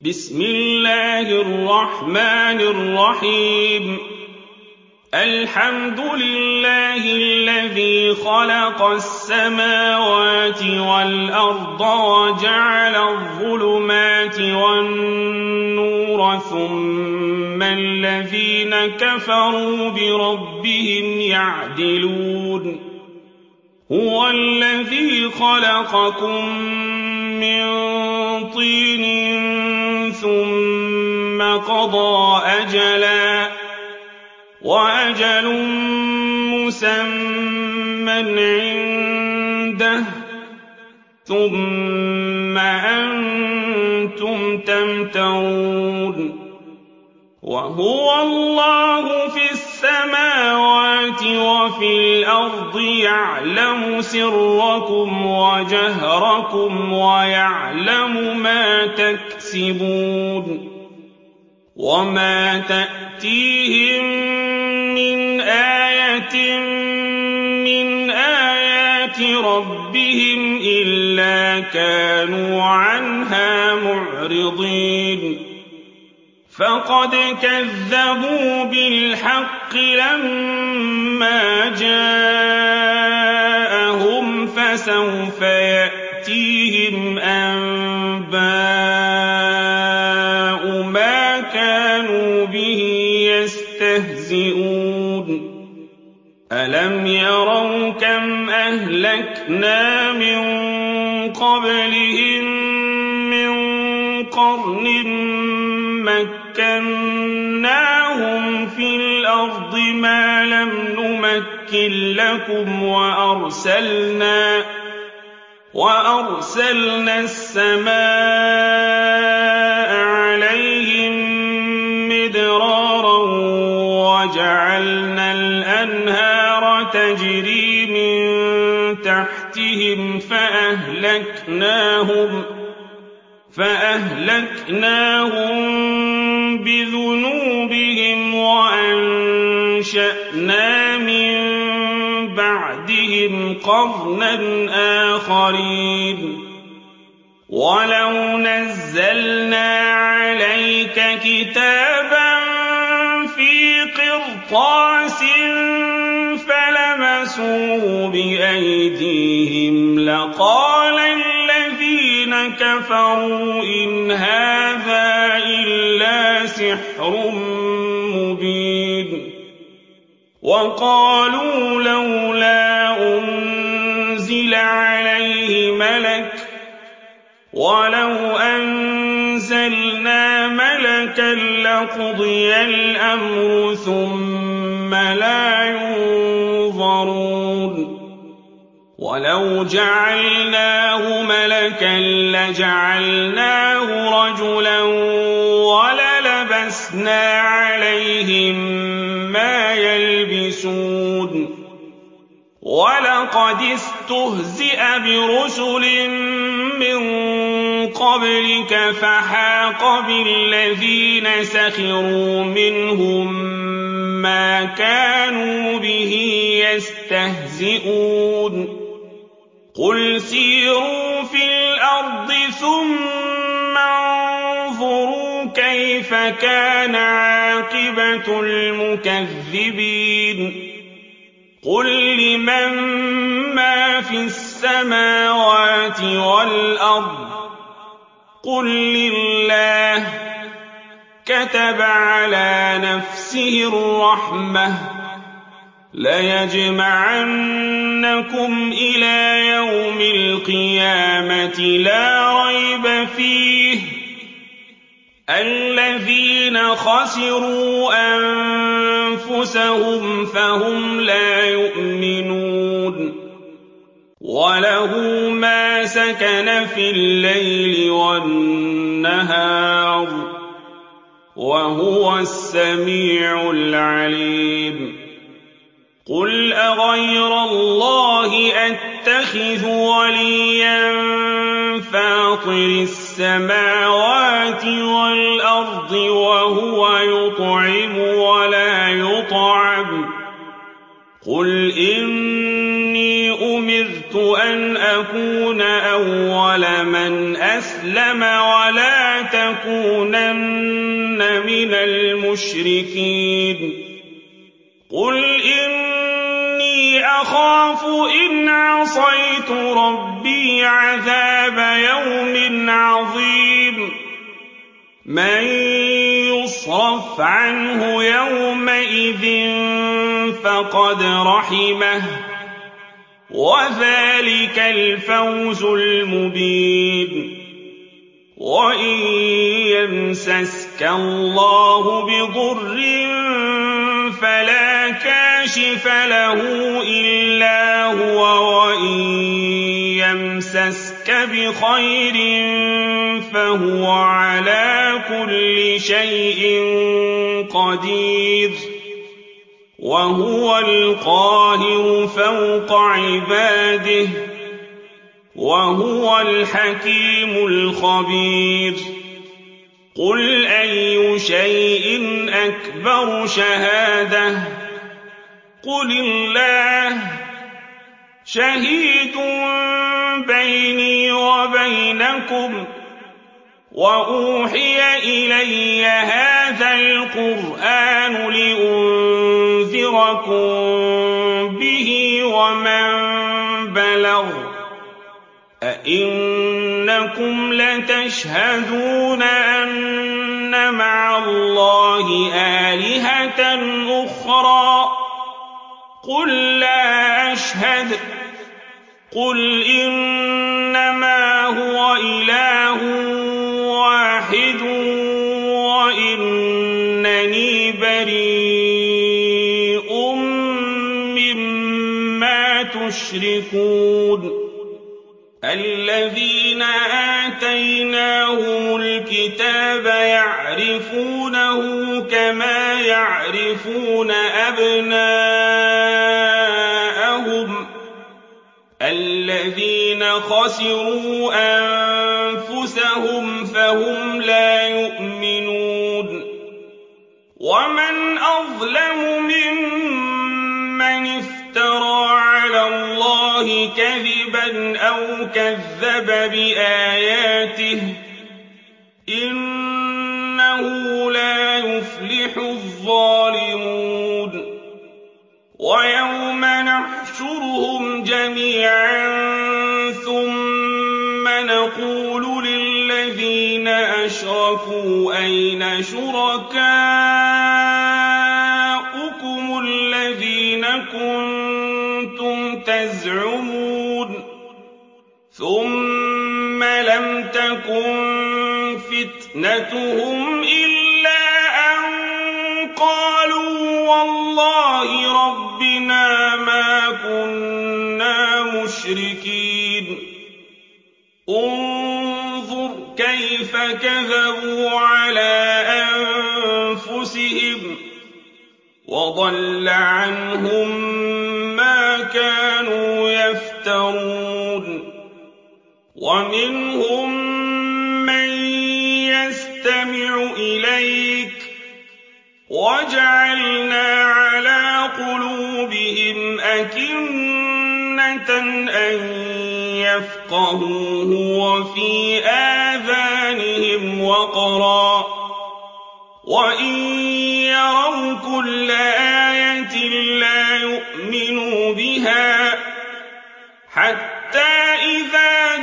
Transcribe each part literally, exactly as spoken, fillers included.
بسم الله الرحمن الرحيم الحمد لله الذي خلق السماوات والأرض وجعل الظلمات والنور ثم الذين كفروا بربهم يعدلون هو الذي خلقكم من طين ثم قضى أجلا وأجل مسمى عنده ثم أنتم تمترون وهو الله في السماوات وفي الأرض يعلم سركم وجهركم ويعلم ما تكسبون وما تأتيهم من آية من آيات ربهم إلا كانوا عنها معرضين فقد كذبوا بالحق لما جاءهم فسوف يأتيهم أنباء ما كانوا به يستهزئون ألم يروا كم أهلكنا من قبلهم من قرن مكناهم في الأرض ما لم نمكن لكم وأرسلنا وأرسلنا السماء عليهم مدرارا وجعلنا الأنهار تجري من تحتهم فأهلكناهم فأهلكناهم بذنوبهم وأنشأنا من بعدهم قرنا آخرين ولو نزلنا عليك كتابا في قرطاس فلمسوه بأيديهم لقال الذين كفروا إن هذا إلا سحر مبين وقالوا لولا أنزل عليه ملك ولو أنزلنا ملكا لقضي الأمر ثم لا ينظرون ولو جعلناه ملكا لجعلناه رجلا وللبسنا عليهم ما يلبسون ولقد استهزئ برسل من قبلك فحاق بالذين سخروا منهم ما كانوا به يستهزئون قل سيروا في الأرض ثم انظروا كيف كان عاقبة المكذبين قل لمن ما في السماوات والأرض قل لله كتب على نفسه الرحمة ليجمعنكم إلى يوم القيامة لا ريب فيه الذين خسروا أنفسهم فهم لا يؤمنون وله ما سكن في الليل والنهار وهو السميع العليم قل أغير الله أتخذ وليا فاطر السماوات والأرض وهو يطعم ولا يطعم قل إني أمرت أن أكون أول من أسلم ولا تكونوا تَكُونَنَّ مِنَ الْمُشْرِكِينَ قُلْ إِنِّي أَخَافُ إِنْ عَصَيْتُ رَبِّي عَذَابَ يَوْمٍ عَظِيمٍ مَّن يُصْرَفْ عَنْهُ يَوْمَئِذٍ فَقَدْ رَحِمَهُ وَذَٰلِكَ الْفَوْزُ الْمُبِينُ وَإِن يَمْسَسْكَ اللَّهُ بِضُرٍّ فَلَا كَاشِفَ لَهُ إِلَّا هُوَ وَإِن يَمْسَسْكَ بِخَيْرٍ فَهُوَ عَلَىٰ كُلِّ شَيْءٍ قَدِيرٌ وَهُوَ الْقَاهِرُ فَوْقَ عِبَادِهِ وَهُوَ الْحَكِيمُ الْخَبِيرُ قُلْ أَيُّ شَيْءٍ أَكْبَرُ شَهَادَةً ۖ قُلِ اللَّهُ ۖ شَهِيدٌ بَيْنِي وَبَيْنَكُمْ ۚ وَأُوحِيَ إِلَيَّ هَٰذَا الْقُرْآنُ لِأُنذِرَكُم بِهِ وَمَن بَلَغَ ۚ أَئِنَّكُمْ لَتَشْهَدُونَ أَنَّ مَعَ اللَّهِ آلِهَةً أُخْرَىٰ ۚ قُل لَّا أَشْهَدُ ۚ قُلْ إِنَّمَا هُوَ إِلَٰهٌ وَاحِدٌ وَإِنَّنِي بَرِيءٌ مِّمَّا تُشْرِكُونَ الَّذِينَ آتَيْنَاهُمُ الْكِتَابَ يَعْرِفُونَهُ كَمَا يَعْرِفُونَ أَبْنَاءَهُمُ ۘ الَّذِينَ خَسِرُوا أَنفُسَهُمْ فَهُمْ لَا يُؤْمِنُونَ وَمَنْ أَظْلَمُ مِمَّنِ افْتَرَىٰ عَلَى اللَّهِ كَذِبًا أَوْ كَذَّبَ بِآيَاتِهِ ۚ إِنَّهُ لَا يُفْلِحُ الظَّالِمُونَ وَيَوْمَ نَحْشُرُهُمْ جَمِيعًا ثُمَّ نَقُولُ لِلَّذِينَ أَشْرَكُوا أَيْنَ شُرَكَاؤُكُمُ الَّذِينَ كُنتُمْ تَزْعُمُونَ ثُمَّ لَمْ تَكُن فِتْنَتُهُمْ إِلَّا أَن قَالُوا وَاللَّهِ رَبِّنَا مَا كُنَّا مُشْرِكِينَ انظُرْ كَيْفَ كَذَبُوا عَلَىٰ أَنفُسِهِمْ وَضَلَّ عَنْهُم مَّا كَانُوا يَفْتَرُونَ وَمِنْهُم مَّن يَسْتَمِعُ إِلَيْكَ ۖ وَجَعَلْنَا عَلَىٰ قُلُوبِهِمْ أَكِنَّةً أَن يَفْقَهُوهُ وَفِي آذَانِهِمْ وَقْرًا ۚ وَإِن يَرَوْا كُلَّ آيَةٍ لَّا يُؤْمِنُوا بِهَا ۚ حَتَّىٰ إِذَا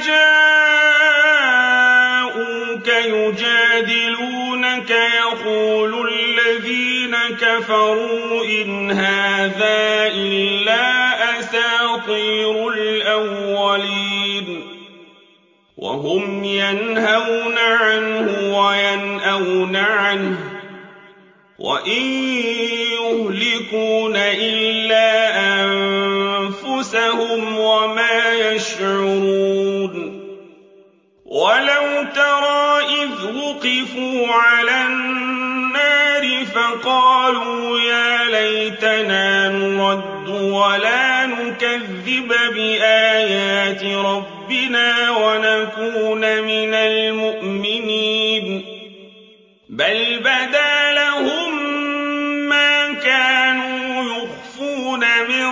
جَاءُوكَ يُجَادِلُونَكَ يَقُولُ الَّذِينَ كَفَرُوا إِنْ هَٰذَا إِلَّا أَسَاطِيرُ الْأَوَّلِينَ وَهُمْ يَنْهَوْنَ عَنْهُ وَيَنْأَوْنَ عَنْهُ ۖ وَإِن يُهْلِكُونَ إِلَّا أَنفُسَهُمْ وَمَا يَشْعُرُونَ وَلَوْ تَرَىٰ إِذْ وُقِفُوا عَلَى النَّارِ فَقَالُوا يَا لَيْتَنَا نُرَدُّ وَلَا نُكَذِّبَ بِآيَاتِ رَبِّنَا وَنَكُونَ مِنَ الْمُؤْمِنِينَ بَلْ بَدَا لَهُم مَّا كَانُوا يُخْفُونَ مِن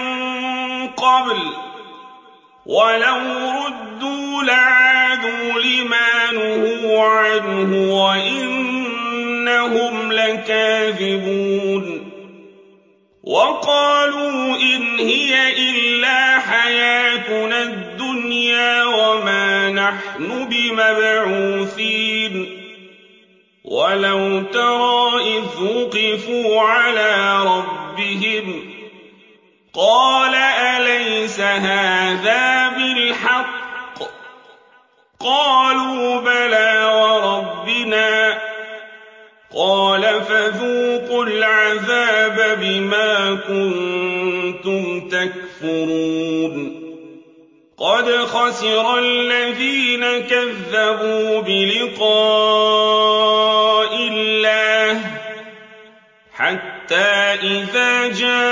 قَبْلُ ۖ وَلَوْ رُدُّوا لَعَادُوا لِمَا نُهُوا عَنْهُ وَإِنَّهُمْ لَكَاذِبُونَ وَقَالُوا إِنْ هِيَ إِلَّا حَيَاتُنَا الدُّنْيَا وَمَا نَحْنُ بِمَبْعُوثِينَ وَلَوْ تَرَىٰ إِذْ وُقِفُوا عَلَىٰ رَبِّهِمْ قَالَ أَلَيْسَ هَٰذَا بِالْحَقِّ ۖ قَالُوا بَلَىٰ وَرَبِّنَا ۚ قَالَ فَذُوقُوا الْعَذَابَ بِمَا كُنتُمْ تَكْفُرُونَ قَدْ خَسِرَ الَّذِينَ كَذَّبُوا بِلِقَاءِ اللَّهِ حَتَّىٰ إِذَا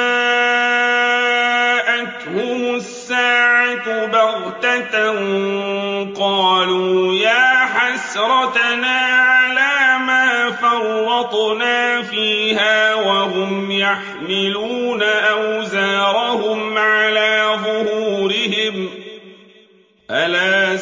جَاءَتْهُمُ السَّاعَةُ بَغْتَةً قَالُوا يَا حَسْرَتَنَا عَلَىٰ مَا فَرَّطْنَا فِيهَا وَهُمْ يَحْمِلُونَ أَوْزَارَهُمْ عَلَىٰ ظُهُورِهِمْ ۚ أَلَا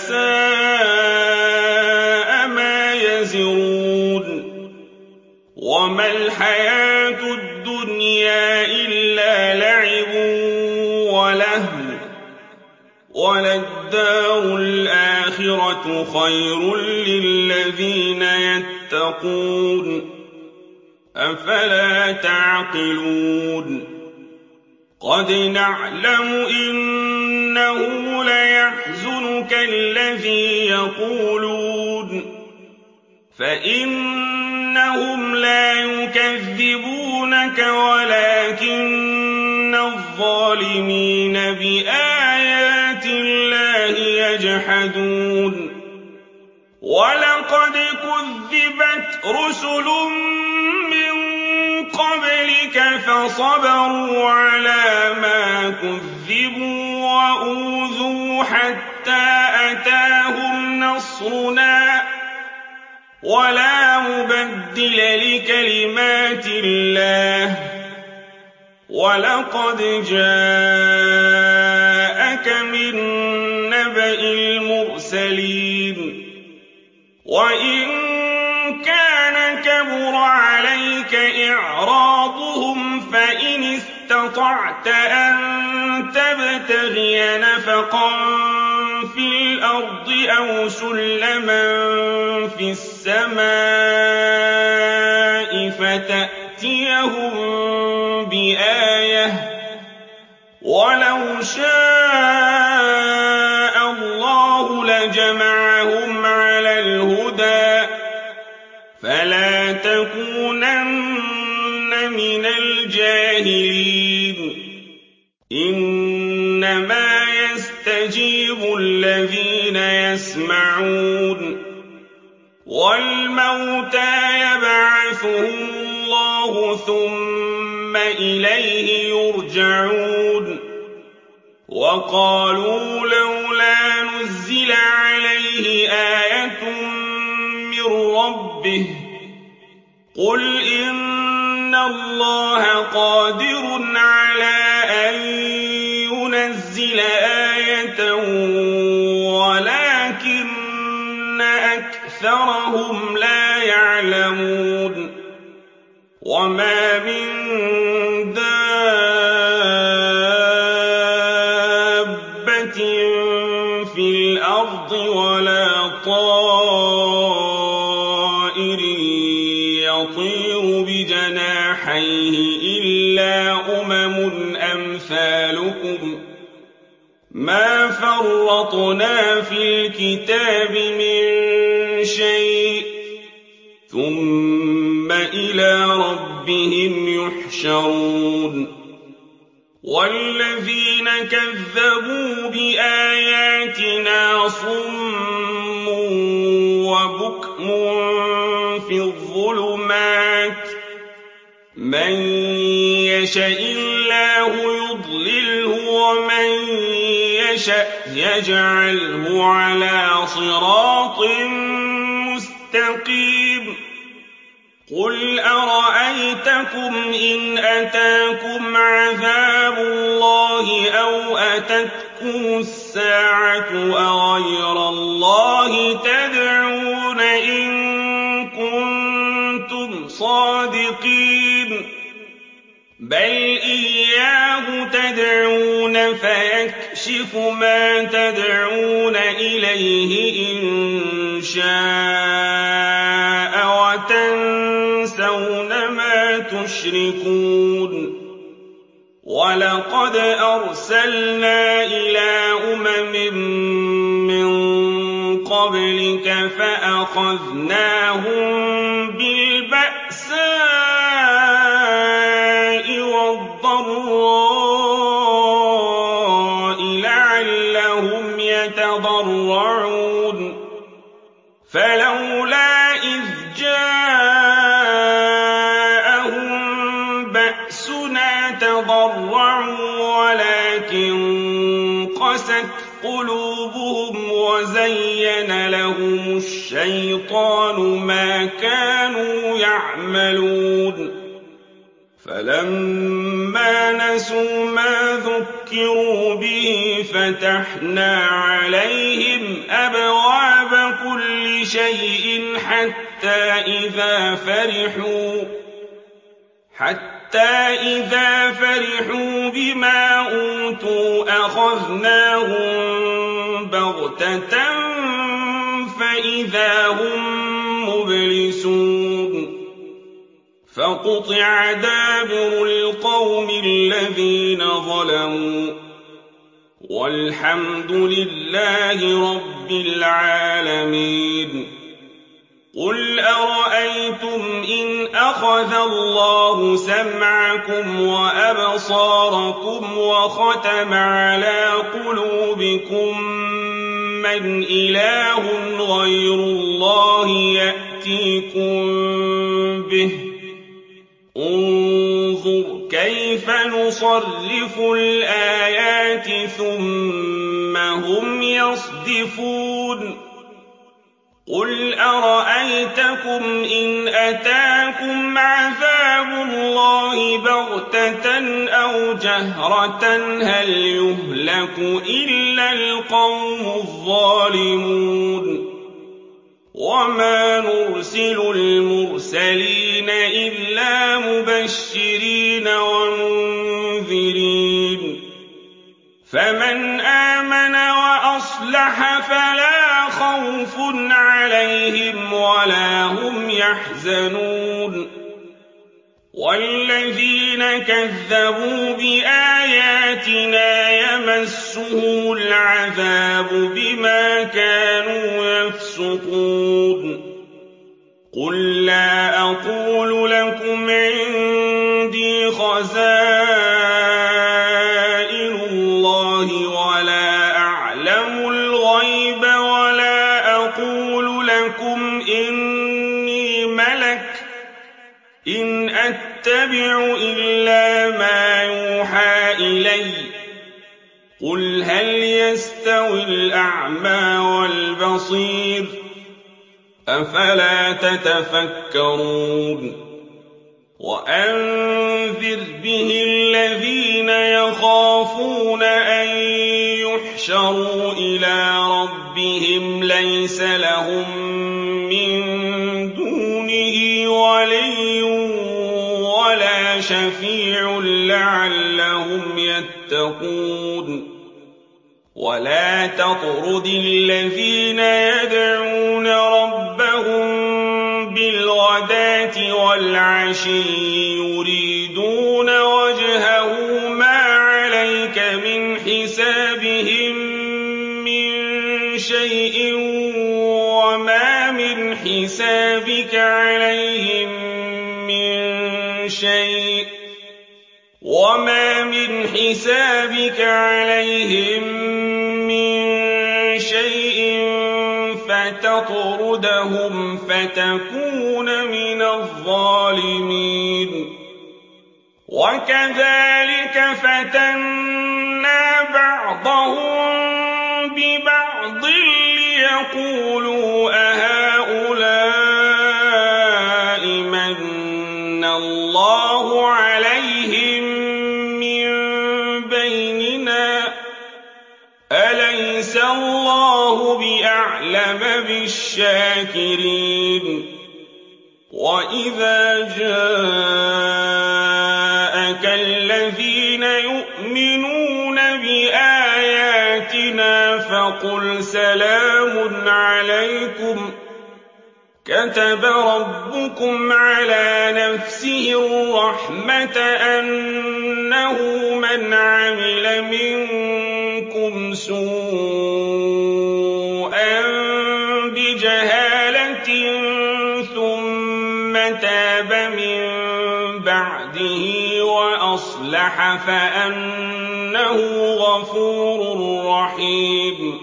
سَاءَ مَا يَزِرُونَ وَمَا الْحَيَاةُ الدُّنْيَا إِلَّا لَعِبٌ وَلَهْوٌ ۖ وَلَلدَّارُ الْآخِرَةُ خَيْرٌ لِّلَّذِينَ يَتَّقُونَ ۗ أَفَلَا تَعْقِلُونَ قَدْ نَعْلَمُ إِنَّهُ لَيَحْزُنُكَ الَّذِي يَقُولُونَ فَإِنَّهُمْ لَا يُكَذِّبُونَكَ وَلَٰكِنَّ الظَّالِمِينَ بِآيَاتِ اللَّهِ يَجْحَدُونَ وَلَقَدْ كُذِّبَتْ رُسُلٌ مِّن قَبْلِكَ فَصَبَرُوا عَلَىٰ مَا كُذِّبُوا وَأُوذُوا حَتَّىٰ أَتَاهُمْ نَصْرُنَا ۚ وَلَا مُبَدِّلَ لِكَلِمَاتِ اللَّهِ ۚ وَلَقَدْ جَاءَكَ مِن نَّبَإِ الْمُرْسَلِينَ وَإِن كَانَ كَبُرَ عَلَيْكَ إِعْرَاضُهُمْ فَإِنِ اسْتَطَعْتَ أَن تَبْتَغِيَ نَفَقًا فِي الْأَرْضِ أَوْ سُلَّمًا فِي السَّمَاءِ فَتَأْتِيَهُم بِآيَةٍ ۚ وَلَوْ شَاءَ اللَّهُ لَجَمَعَهُمْ عَلَى الْهُدَىٰ ۚ فَلَا تَكُونَنَّ مِنَ الْجَاهِلِينَ إِنَّمَا يَسْتَجِيبُ الَّذِينَ يَسْمَعُونَ ۘ وَالْمَوْتَىٰ يَبْعَثُهُمُ اللَّهُ ثُمَّ إِلَيْهِ يُرْجَعُونَ وَقَالُوا لَوْلَا نُزِّلَ عَلَيْهِ آيَةٌ مِّن رَّبِّهِ ۖ قُلْ إِنَّ اللَّهَ قَادِرٌ عَلَىٰ أَن يُنَزِّلَ آيَةً وَلَٰكِنَّ أَكْثَرَهُمْ لَا يَعْلَمُونَ وَمَا مِن دَابَّةٍ فِي الْأَرْضِ وَلَا طَائِرٍ يَطِيرُ بِجَنَاحَيْهِ إِلَّا أُمَمٌ أَمْثَالُكُم ۚ مَّا فَرَّطْنَا فِي الْكِتَابِ مِن شَيْءٍ ۚ ثُمَّ إِلَىٰ رَبِّهِمْ يُحْشَرُونَ وَالَّذِينَ كَذَّبُوا بِآيَاتِنَا صُمٌّ وَبُكْمٌ فِي الظُّلُمَاتِ ۗ مَن يَشَإِ اللَّهُ يُضْلِلْهُ وَمَن يَشَأْ يَجْعَلْهُ عَلَىٰ صِرَاطٍ مُّسْتَقِيمٍ قُلْ أَرَأَيْتَكُمْ إِنْ أَتَاكُمْ عَذَابُ اللَّهِ أَوْ أَتَتْكُمُ السَّاعَةُ أَغَيْرَ اللَّهِ تَدْعُونَ إِن كُنتُمْ صَادِقِينَ بَلْ إِيَّاهُ تَدْعُونَ فَيَكْشِفُ مَا تَدْعُونَ إِلَيْهِ إِن شَاءَ وَتَنسَوْنَ مَا تُشْرِكُونَ وَلَقَدْ أَرْسَلْنَا إِلَىٰ أُمَمٍ مِّن قَبْلِكَ فَأَخَذْنَاهُم بِالْبَأْسَاءِ وَالضَّرَّاءِ لَعَلَّهُمْ يَتَضَرَّعُونَ فَلَوْلَا إِذْ جَاءَهُم بَأْسُنَا تَضَرَّعُوا وَلَٰكِن قَسَتْ قُلُوبُهُمْ وَزَيَّنَ لَهُمُ الشَّيْطَانُ مَا كَانُوا يَعْمَلُونَ فَلَمَّا نَسُوا مَا ذُكِّرُوا بِهِ فَتَحْنَا عَلَيْهِمْ أَبْوَابَ كُلِّ شَيْءٍ حَتَّىٰ إِذَا فَرِحُوا حَتَّىٰ إِذَا فَرِحُوا بِمَا أُوتُوا أَخَذْنَاهُم بَغْتَةً فَإِذَا هُم مُّبْلِسُونَ فَقُطِعَ دَابِرُ الْقَوْمِ الَّذِينَ ظَلَمُوا وَالْحَمْدُ لِلَّهِ رَبِّ الْعَالَمِينَ قُلْ أَرَأَيْتُمْ إِنْ أَخَذَ اللَّهُ سَمْعَكُمْ وَأَبْصَارَكُمْ وَخَتَمَ عَلَىٰ قُلُوبِكُم مَّنْ إِلَٰهٌ غَيْرُ اللَّهِ يَأْتِيكُم بِهِ ۗ انظُرْ كَيْفَ نُصَرِّفُ الْآيَاتِ ثُمَّ هُمْ يَصْدِفُونَ قُلْ أَرَأَيْتَكُمْ إِنْ أَتَاكُمْ عَذَابُ اللَّهِ بَغْتَةً أَوْ جَهْرَةً هَلْ يُهْلَكُ إِلَّا الْقَوْمُ الظَّالِمُونَ وَمَا نُرْسِلُ الْمُرْسَلِينَ إِلَّا مُبَشِّرِينَ وَمُنذِرِينَ فَمَنْ آمَنَ وَأَصْلَحَ فَلَا خَوْفٌ عَلَيْهِمْ وَلَا هُمْ يَحْزَنُونَ وَالَّذِينَ كَذَّبُوا بِآيَاتِنَا يَمَسُّهُمُ الْعَذَابُ بِمَا كَانُوا يَفْسُقُونَ قُل لَّا أَقُولُ لَكُمْ عِندِي خَزَائِنُ اللَّهِ وَلَا أَعْلَمُ الْغَيْبَ وَلَا أَقُولُ لَكُمْ إِنِّي مَلَكٌ ۖ إِنْ أَتَّبِعُ إِلَّا مَا يُوحَىٰ إِلَيَّ ۚ قُلْ هَلْ يَسْتَوِي الْأَعْمَىٰ وَالْبَصِيرُ ۚ أَفَلَا تَتَفَكَّرُونَ وَأَنذِرْ بِهِ الَّذِينَ يَخَافُونَ أَن يُحْشَرُوا إِلَىٰ رَبِّهِمْ لَيْسَ لَهُم مِّن دُونِهِ وَلِيٌّ وَلَا شَفِيعٌ لَّعَلَّهُمْ يَتَّقُونَ وَلَا تَطْرُدِ الَّذِينَ يَدْعُونَ رَبَّهُم بِالْغَدَاةِ وَالْعَشِيِّ يُرِيدُونَ وَجْهَهُ مَا عَلَيْكَ مِنْ حِسَابِهِم مِّن شَيْءٍ وَمَا مِنْ حِسَابِكَ عَلَيْهِم مِّن شَيْءٍ وَمَا مِنْ حِسَابِكَ عَلَيْهِم مِّن شَيْءٍ فَتَطْرُدَهُمْ فَتَكُونَ مِنَ الظَّالِمِينَ وَكَذَٰلِكَ فَتَنَّا بَعْضَهُم بِبَعْضٍ لِّيَقُولُوا أَهَٰؤُلَاءِ مَنَّ اللَّهُ عَلَيْهِم مِّن بَيْنِنَا ۗ أَلَيْسَ اللَّهُ بِأَعْلَمَ أعلم بالشاكرين وإذا جاءك الذين يؤمنون بآياتنا فقل سلام عليكم كتب ربكم على نفسه الرحمة أنه من عمل منكم سوءا بجهالة ثم تاب من بعده وأصلح فأنه غفور رحيم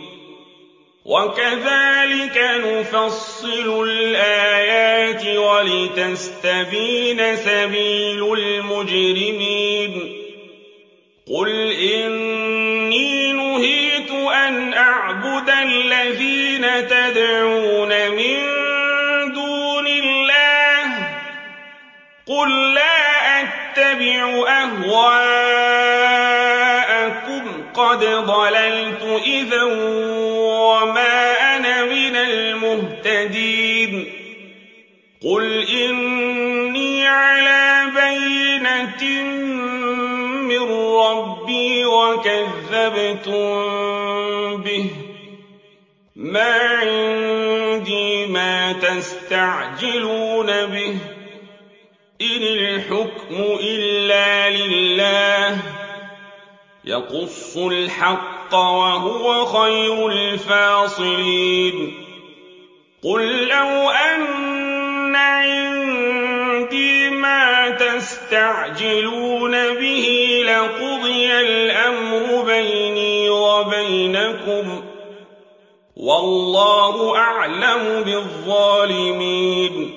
وكذلك نفصل الآيات ولتستبين سبيل المجرمين قل إني نهيت أن أعبد الذين تدعون من دون الله قل لا أتبع أهواءكم قد ضللت إذا وما أنا من المهتدين قل إني على بينة من ربي وكذبتم به ما عندي ما تستعجلون به إن الحكم إلا لله يقص الحق وهو خير الفاصلين قل لو أن عندي ما تستعجلون به لقضي الأمر بيني وبينكم والله أعلم بالظالمين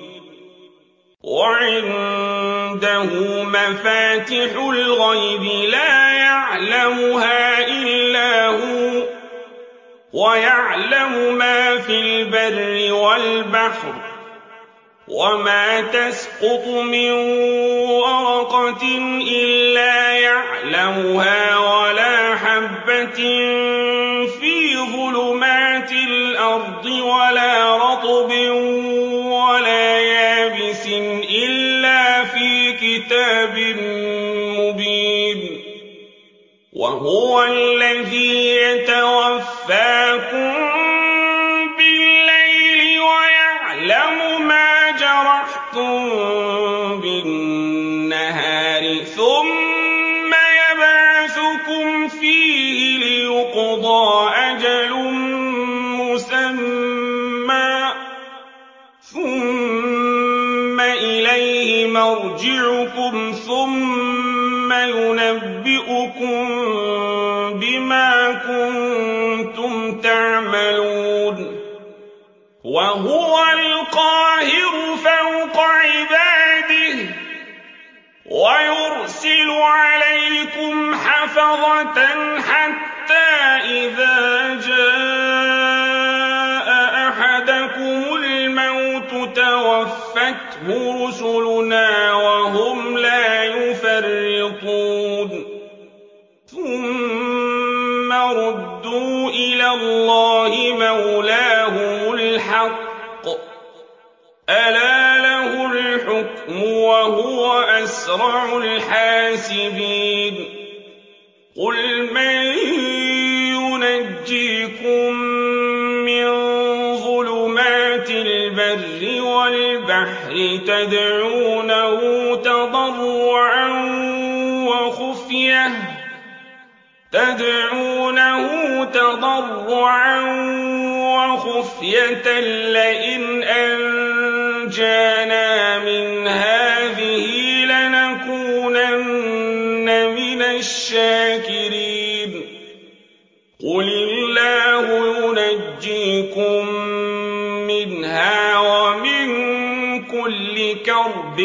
وعنده مفاتح الغيب لا يعلمها إلا هو ويعلم ما في البر والبحر وما تسقط من ورقة إلا يعلمها ولا حبة في ظلمات الأرض ولا رطب ولا يابس إلا في كتاب مبين وهو الذي يتوفاكم بالليل ويعلم ما جرحتم بالنهار ثم يبعثكم فيه ليقضى أجل مسمى ثم إليه مرجعكم ثم ينبئكم بما كنتم تعملون وهو القاهر فوق عباده ويرسل عليكم حفظة حتى إذا جاء أحدكم الموت توفته رسلنا وهم لا يفرطون ثم ردوا إلى الله مولاهم الحق ألا له الحكم وهو أسرع الحاسبين قل من ينجيكم من ظلمات البر والبحر تدعونه تضرعا وخفية تدعونه تضرعا وخفية لئن أنجانا من هذه لنكونن من الشاكرين قل الله ينجيكم منها ومن كل كرب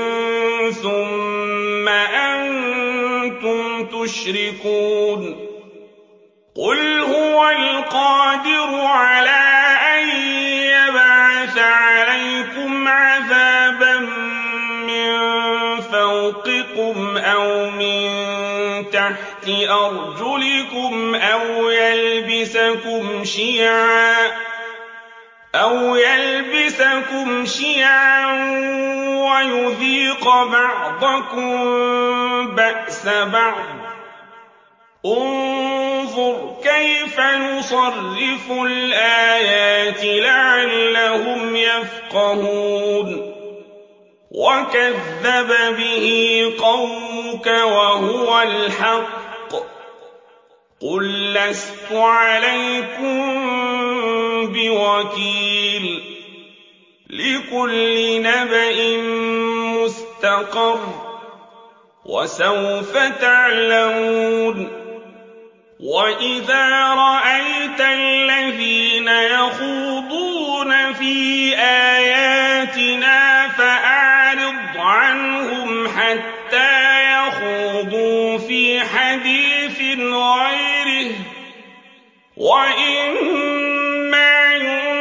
ثم أنتم تشركون قل هو القادر على أن يبعث عليكم عذابا من فوقكم أو من تحت أرجلكم أو يلبسكم شيعا أَوْ يَلْبِسَكُمْ شِيَعًا وَيُذِيقَ بَعْضَكُم بَأْسَ بَعْضٍ ۗ انظُرْ كَيْفَ نُصَرِّفُ الْآيَاتِ لَعَلَّهُمْ يَفْقَهُونَ وَكَذَّبَ بِهِ قَوْمُكَ وَهُوَ الْحَقُّ ۚ قُل لَّسْتُ عَلَيْكُم بِوَكِيلٍ لِّكُلِّ نَبَإٍ مُّسْتَقَرٌّ ۚ وَسَوْفَ تَعْلَمُونَ وَإِذَا رَأَيْتَ الَّذِينَ يَخُوضُونَ فِي آيَاتِنَا فَأَعْرِضْ عَنْهُمْ حَتَّىٰ يَخُوضُوا فِي حَدِيثٍ غَيْرِهِ ۚ وَإِمَّا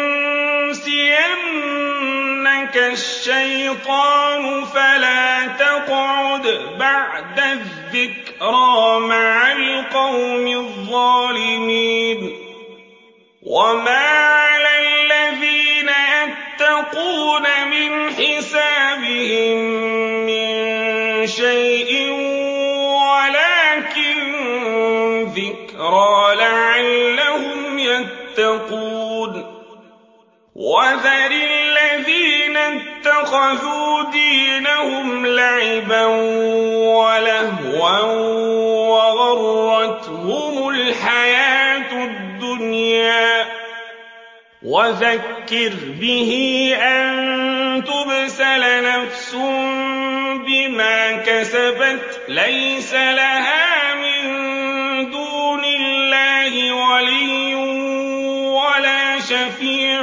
يُنسِيَنَّكَ الشَّيْطَانُ فَلَا تَقْعُدْ بَعْدَ الذِّكْرَىٰ مَعَ الْقَوْمِ الظَّالِمِينَ وَمَا عَلَى الَّذِينَ يَتَّقُونَ مِنْ حِسَابِهِم مِّن شَيْءٍ وَلَٰكِن ذِكْرَىٰ لَعَلَّهُمْ يَتَّقُونَ وَذَرِ الَّذِينَ اتَّخَذُوا دِينَهُمْ لَعِبًا وَلَهْوًا وَغَرَّتْهُمُ الْحَيَاةُ الدُّنْيَا ۚ وَذَكِّرْ بِهِ أَن تُبْسَلَ نَفْسٌ بِمَا كَسَبَتْ لَيْسَ لَهَا مِن دُونِ اللَّهِ وَلِيٌّ وَلَا شَفِيعٌ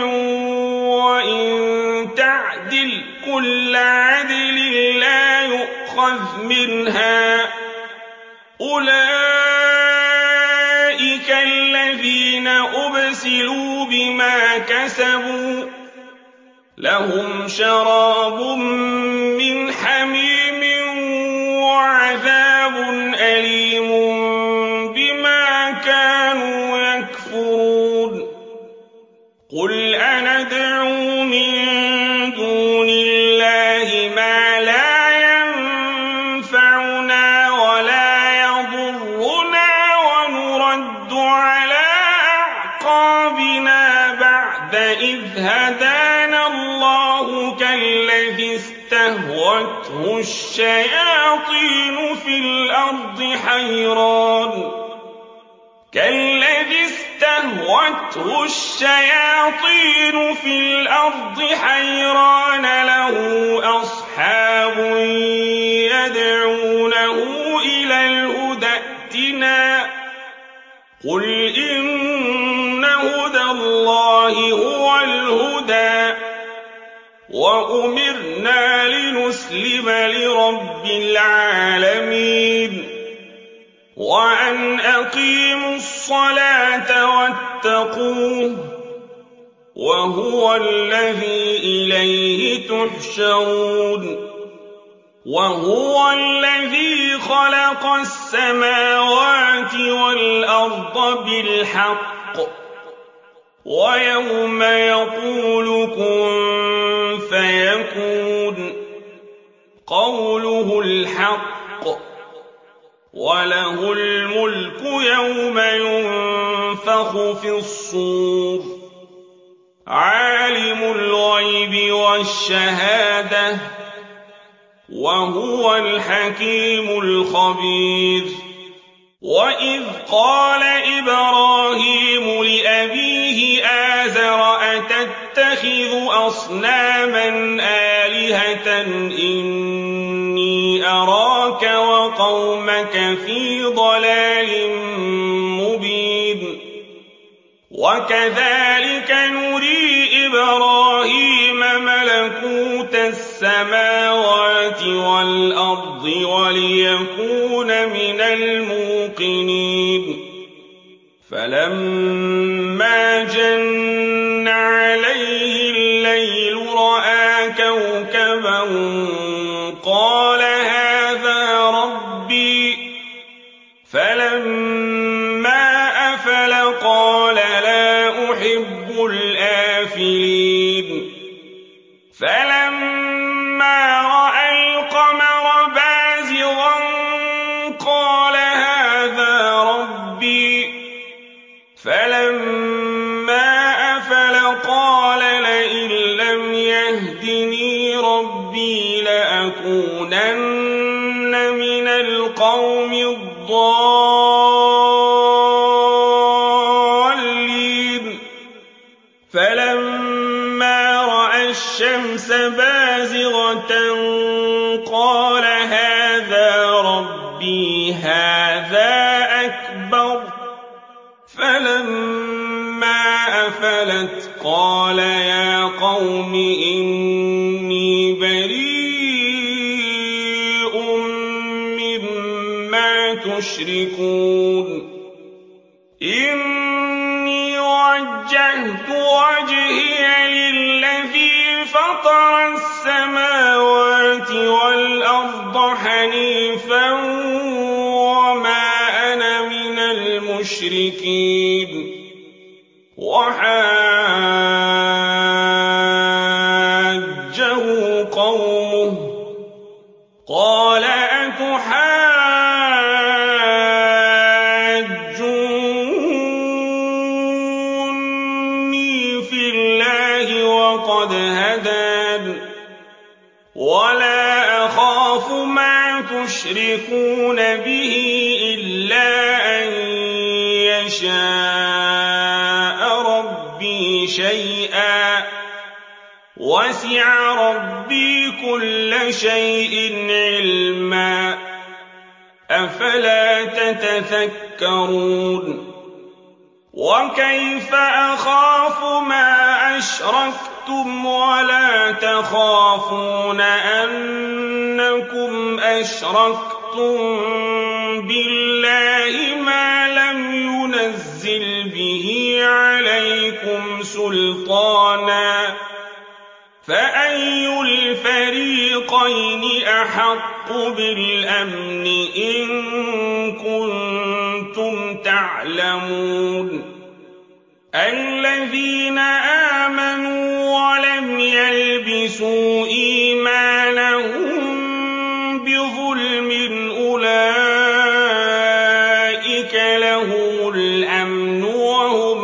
وَإِن تَعْدِلْ كُلَّ عَدْلٍ لَّا يُؤْخَذْ مِنْهَا ۗ أُولَٰئِكَ الَّذِينَ أُبْسِلُوا بِمَا كَسَبُوا ۖ لَهُمْ شَرَابٌ مِّنْ حَمِيمٍ وَعَذَابٌ أَلِيمٌ بِمَا كَانُوا يَكْفُرُونَ قُلْ أَنَدْعُو مِن دُونِ اللَّهِ مَا لَا يَنفَعُنَا وَلَا يَضُرُّنَا وَنُرَدُّ عَلَىٰ أَعْقَابِنَا بَعْدَ إِذْ هَدَانَا اللَّهُ كَالَّذِي اسْتَهْوَتْهُ الشَّيَاطِينُ فِي الْأَرْضِ حَيْرَانٌ كَالَّذِي اسْتَهْوَتْهُ الشَّيَاطِينُ فِي الْأَرْضِ حَيْرَانَ لَهُ أَصْحَابٌ يَدْعُونَهُ إِلَى الْهُدَى ائْتِنَا ۗ قُلْ إِنَّ هُدَى اللَّهِ هُوَ الْهُدَىٰ ۖ وَأُمِرْنَا لِنُسْلِمَ لِرَبِّ الْعَالَمِينَ وَأَنْ أَقِيمُوا الصَّلَاةَ وَاتَّقُوهُ ۚ وَهُوَ الَّذِي إِلَيْهِ تُحْشَرُونَ وَهُوَ الَّذِي خَلَقَ السَّمَاوَاتِ وَالْأَرْضَ بِالْحَقِّ ۖ وَيَوْمَ يَقُولُ كُن فَيَكُونُ قَوْلُهُ الْحَقُّ ۚ وَلَهُ الْمُلْكُ يَوْمَ يُنفَخُ فِي الصُّورِ ۚ عَالِمُ الْغَيْبِ وَالشَّهَادَةِ ۚ وَهُوَ الْحَكِيمُ الْخَبِيرُ وَإِذْ قَالَ إِبْرَاهِيمُ لِأَبِيهِ آزَرَ أَتَتَّخِذُ أَصْنَامًا آلِهَةً إِنِّي أَرَاكَ وَقَوْمَكَ فِي ضَلَالٍ مُّبِينٍ وَكَذَٰلِكَ نُرِي إِبْرَاهِيمَ مَلَكُوتَ السَّمَاوَاتِ وَالْأَرْضِ وَلِيَكُونَ مِنَ الْمُوقِنِينَ فَلَمَّا جَنَّ عَلَيْهِ اللَّيْلُ رَأَىٰ كَوْكَبًا قَالَ هَٰذَا رَبِّي ۖ فَلَمَّا أَفَلَ قَالَ لَا أُحِبُّ الْآفِلِينَ ربي لأكونن من القوم الضالين فلما رأى الشمس بازغة قال هذا ربي هذا أكبر فلما أفلت قال يا قوم إني بريء مما تشركون إني وجهت وجهي للذي فطر السماوات والأرض حنيفا وما أنا من المشركين وحاجه قومه قال أتحاجوني في الله وقد هدان ولا أخاف ما تشركون به إلا أن يشاء ربي شيئا وسع ربي كل شيء علما أفلا تتذكرون وكيف أخاف ما أشركتم ولا تخافون أنكم أشركتم بالله ما لم ينزل به عليكم سلطانا فأي الفريقين أحق بالأمن إن كنتم تعلمون الذين آمنوا ولم يلبسوا إيمانهم بظلم أولئك لهم الأمن وهم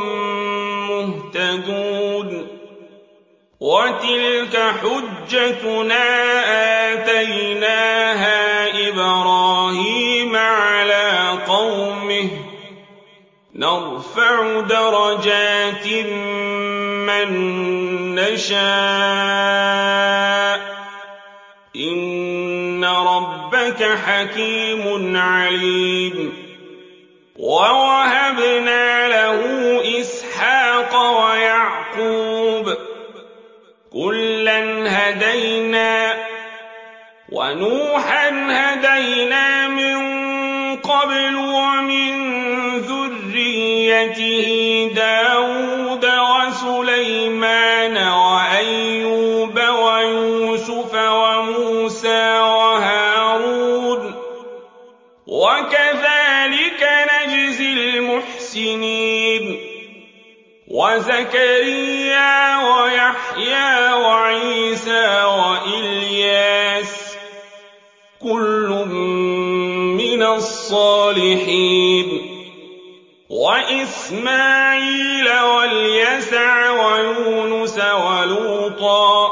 مهتدون وتلك حجتنا آتيناها إبراهيم على قومه نرفع درجات من نشاء إن ربك حكيم عليم ووهبنا له إسحاق ويعقوب كلا هدينا ونوحا هدينا من قبل ومن ذريته داود وسليمان وأيوب ويوسف وموسى وهارون وكذلك نجزي المحسنين وزكريا ويحيى وعيسى وإلياس كل من الصالحين وإسماعيل واليسع ويونس ولوطا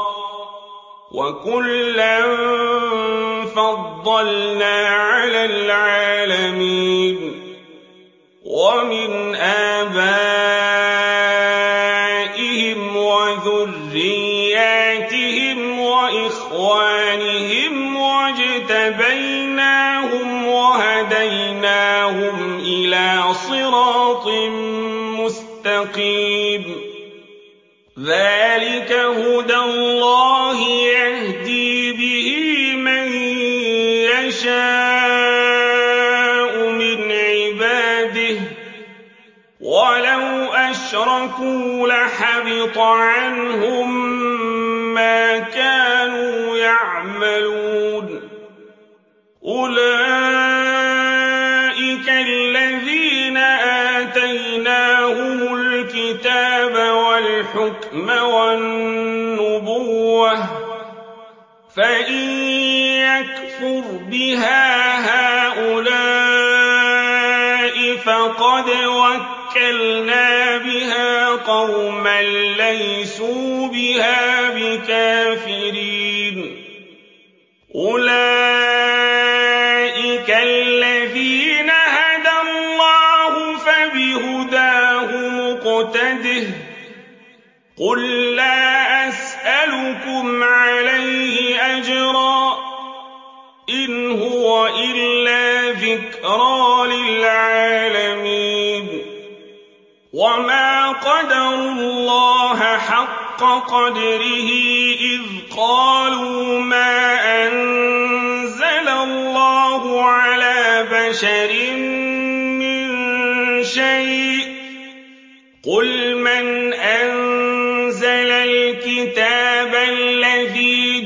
وكلا فضلنا على العالمين ومن آبائهم وذرياتهم وإخوانهم واجتبيناهم وهديناهم إلى صراط مستقيم ذلك هدى الله يهدي به من يشاء من عباده ولو أشركوا لحبط عنهم ما كانوا يعملون أولئك الذين آتيناهم الكتاب والحكم والنبوة فإن يكفر بها هؤلاء فقد وكلنا بها قوما ليسوا بها بكافرين أولئك الذين هدى الله فبهداه مقتده قل لا أسألكم عليه أجرا إن هو إلا ذكرى للعالمين وما قدروا الله حق قدره إذ قالوا ما أنزل الله على بشر من شيء قل من أنزل الكتاب الذي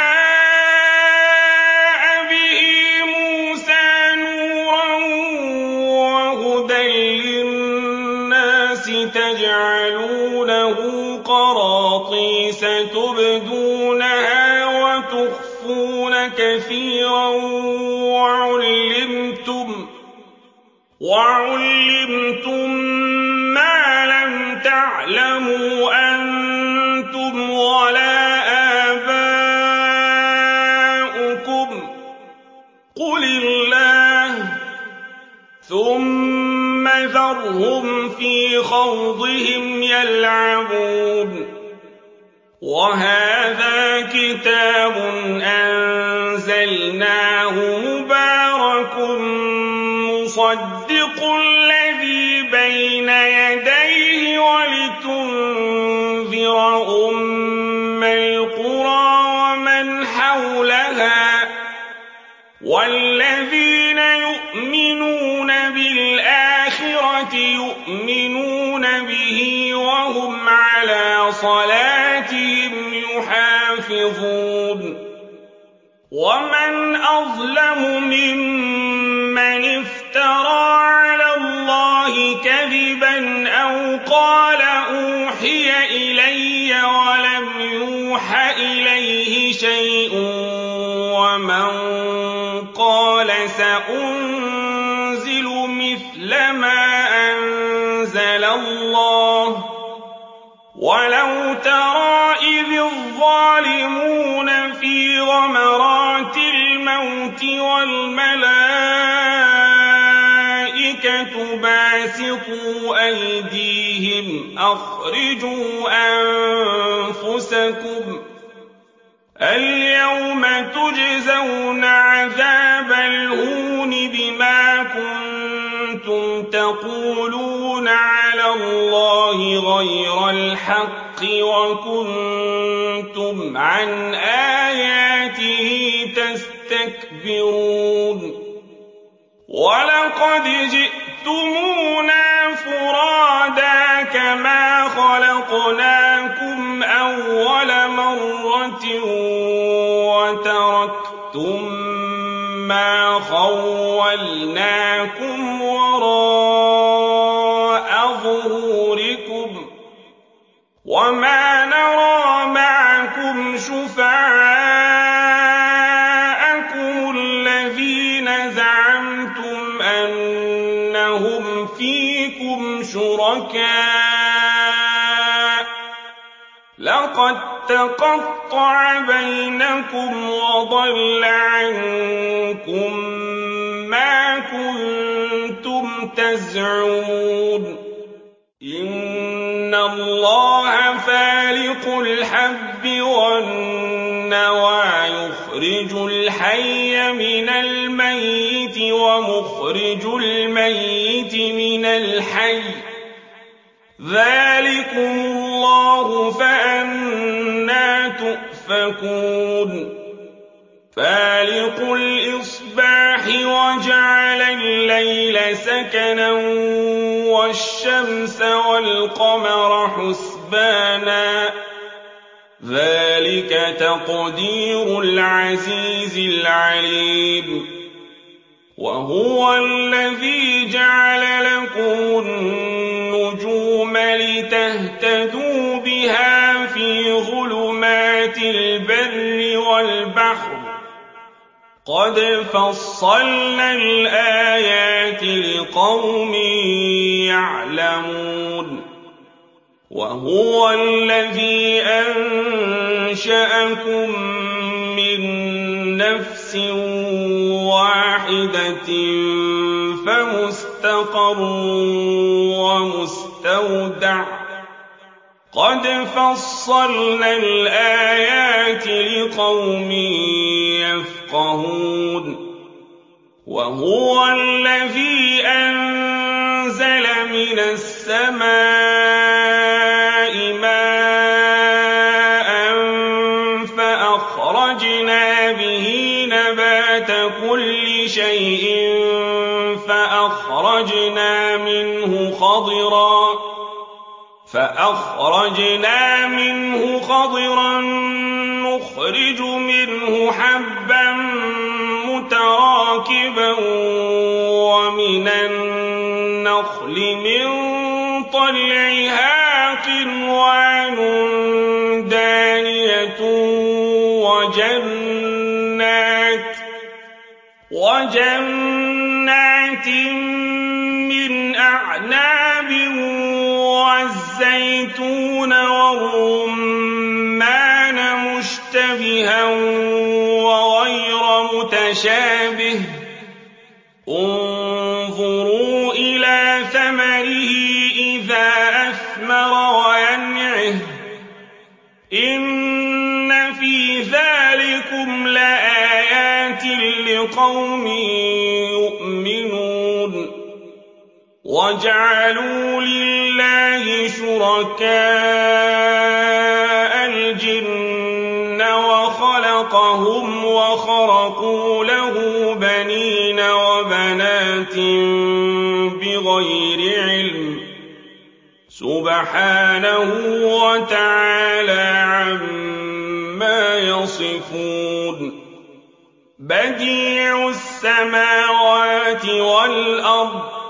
جاء به موسى نورا وهدى للناس تجعلونه قراطيس تبدونها وتخفون كثيرا وعلمتم وعلمتم ما لم تعلموا أنتم ولا آباؤكم قل الله ثم ذرهم في خوضهم يلعبون وهذا كتاب أنزلناه مبارك مصدق الذي بين يديه ولتنذر أم القرى ومن حولها والذين يؤمنون بالآخرة يؤمنون به وهم على صلاتهم يحافظون ومن أظلم ممن افترى على الله كذبا أو قال أوحي إلي ولم يوح إليه شيء ومن قال سأنزل مثل ما أنزل الله ولو ترى إذ الظالمون في غمرات الموت والملائكة باسطوا أيديهم أخرجوا أنفسكم اليوم تجزون عذاب الهون بما كنتم تقولون على الله غير الحق وكنتم عن آياته تستكبرون ولقد جئتمونا فرادا كما خلقناكم أول مرة وتركتم ما خولناكم وراء ظهوركم وما نرى معكم شفعاءكم الذين زعمتم أنهم فيكم شركاء لقد تقطع بينكم وضل عنكم ما كنتم تزعمون إن الله فالق الحب والنوى يخرج الحي من الميت ومخرج الميت من الحي ذلكم الله فأنى تؤفكون فالق الإصباح وجعل الليل سكنا والشمس والقمر حسبانا ذلك تقدير العزيز العليم وهو الذي جعل لكم النجوم لتهتدوا بها في ظلمات البر والبحر قد فصلنا الآيات لقوم يعلمون وهو الذي أنشأكم من نَفْسٍ وَاحِدَةٍ فَمُسْتَقَرٌّ وَمُسْتَوْدَعٌ ۗ قَدْ فَصَّلْنَا الْآيَاتِ لِقَوْمٍ يَفْقَهُونَ وَهُوَ الَّذِي أَنزَلَ مِنَ السَّمَاءِ مَاءً فَأَخْرَجْنَا بِهِ نَبَاتَ كُلِّ شَيْءٍ فَأَخْرَجْنَا مِنْهُ خَضِرًا فَأَخْرَجْنَا مِنْهُ خَضِرًا نُّخْرِجُ مِنْهُ حَبًّا مُّتَرَاكِبًا وَمِنَ النَّخْلِ مِن طَلْعِهَا قِنْوَانٌ دَانِيَةٌ وَجَنَّاتٍ وَجَنَّاتٍ مِّنْ أَعْنَابٍ وَالزَّيْتُونَ وَالرُّمَّانَ مُشْتَبِهًا وَغَيْرَ مُتَشَابِهٍ ۗ انظُرُوا إِلَىٰ ثَمَرِهِ إِذَا أَثْمَرَ وَيَنْعِهِ ۚ إِنَّ فِي ذَٰلِكُمْ لَآيَاتٍ لِّقَوْمٍ يُؤْمِنُونَ وَجَعَلُوا لِلَّهِ شُرَكَاءَ الْجِنَّ وَخَلَقَهُمْ وَخَرَقُوا لَهُ بَنِينَ وَبَنَاتٍ بِغَيْرِ عِلْمٍ ۚ سُبْحَانَهُ وَتَعَالَىٰ عَمَّا يَصِفُونَ بَدِيعُ السَّمَاوَاتِ وَالْأَرْضِ ۖ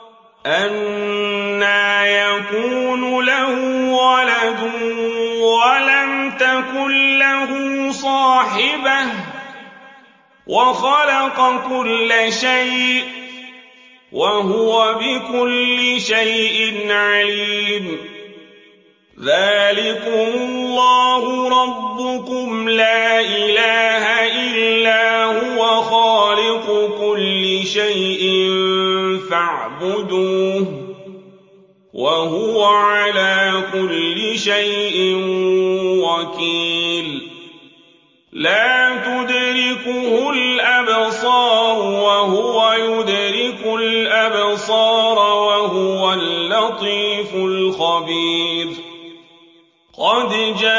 أَنَّىٰ يَكُونُ لَهُ وَلَدٌ وَلَمْ تَكُن لَّهُ صَاحِبَةٌ ۖ وَخَلَقَ كُلَّ شَيْءٍ ۖ وَهُوَ بِكُلِّ شَيْءٍ عَلِيمٌ ذَٰلِكُمُ اللَّهُ رَبُّكُمْ لَا إِلَٰهَ إِلَّا هُوَ خَالِقُ كُلِّ شَيْءٍ فَاعْبُدُوهُ ۚ وَهُوَ عَلَىٰ كُلِّ شَيْءٍ وَكِيلٌ لَا تُدْرِكُهُ الْأَبْصَارُ وَهُوَ يُدْرِكُ الْأَبْصَارَ وَهُوَ اللَّطِيفُ الْخَبِيرُ قَدْ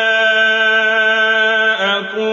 جَاءَكُم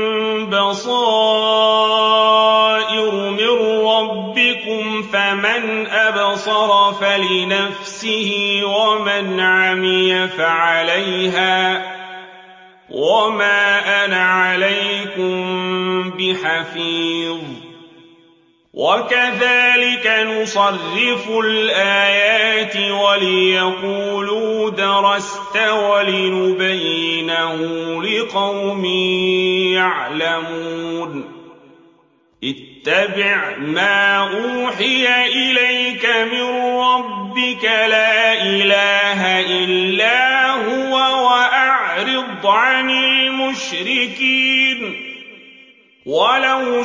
بَصَائِرُ مِن رَّبِّكُمْ ۖ فَمَنْ أَبْصَرَ فَلِنَفْسِهِ وَمَنْ عَمِيَ فَعَلَيْهَا ۚ وَمَا أَنَا عَلَيْكُم بِحَفِيظٍ وَكَذَٰلِكَ نُصَرِّفُ الْآيَاتِ وَلِيَقُولُوا دَرَسْتَ وَلِنُبَيِّنَهُ لِقَوْمٍ يَعْلَمُونَ اتَّبِعْ مَا أُوحِيَ إِلَيْكَ مِن رَّبِّكَ لَا إِلَٰهَ إِلَّا هُوَ وَأَعْرِضْ عَنِ الْمُشْرِكِينَ وَلَوْ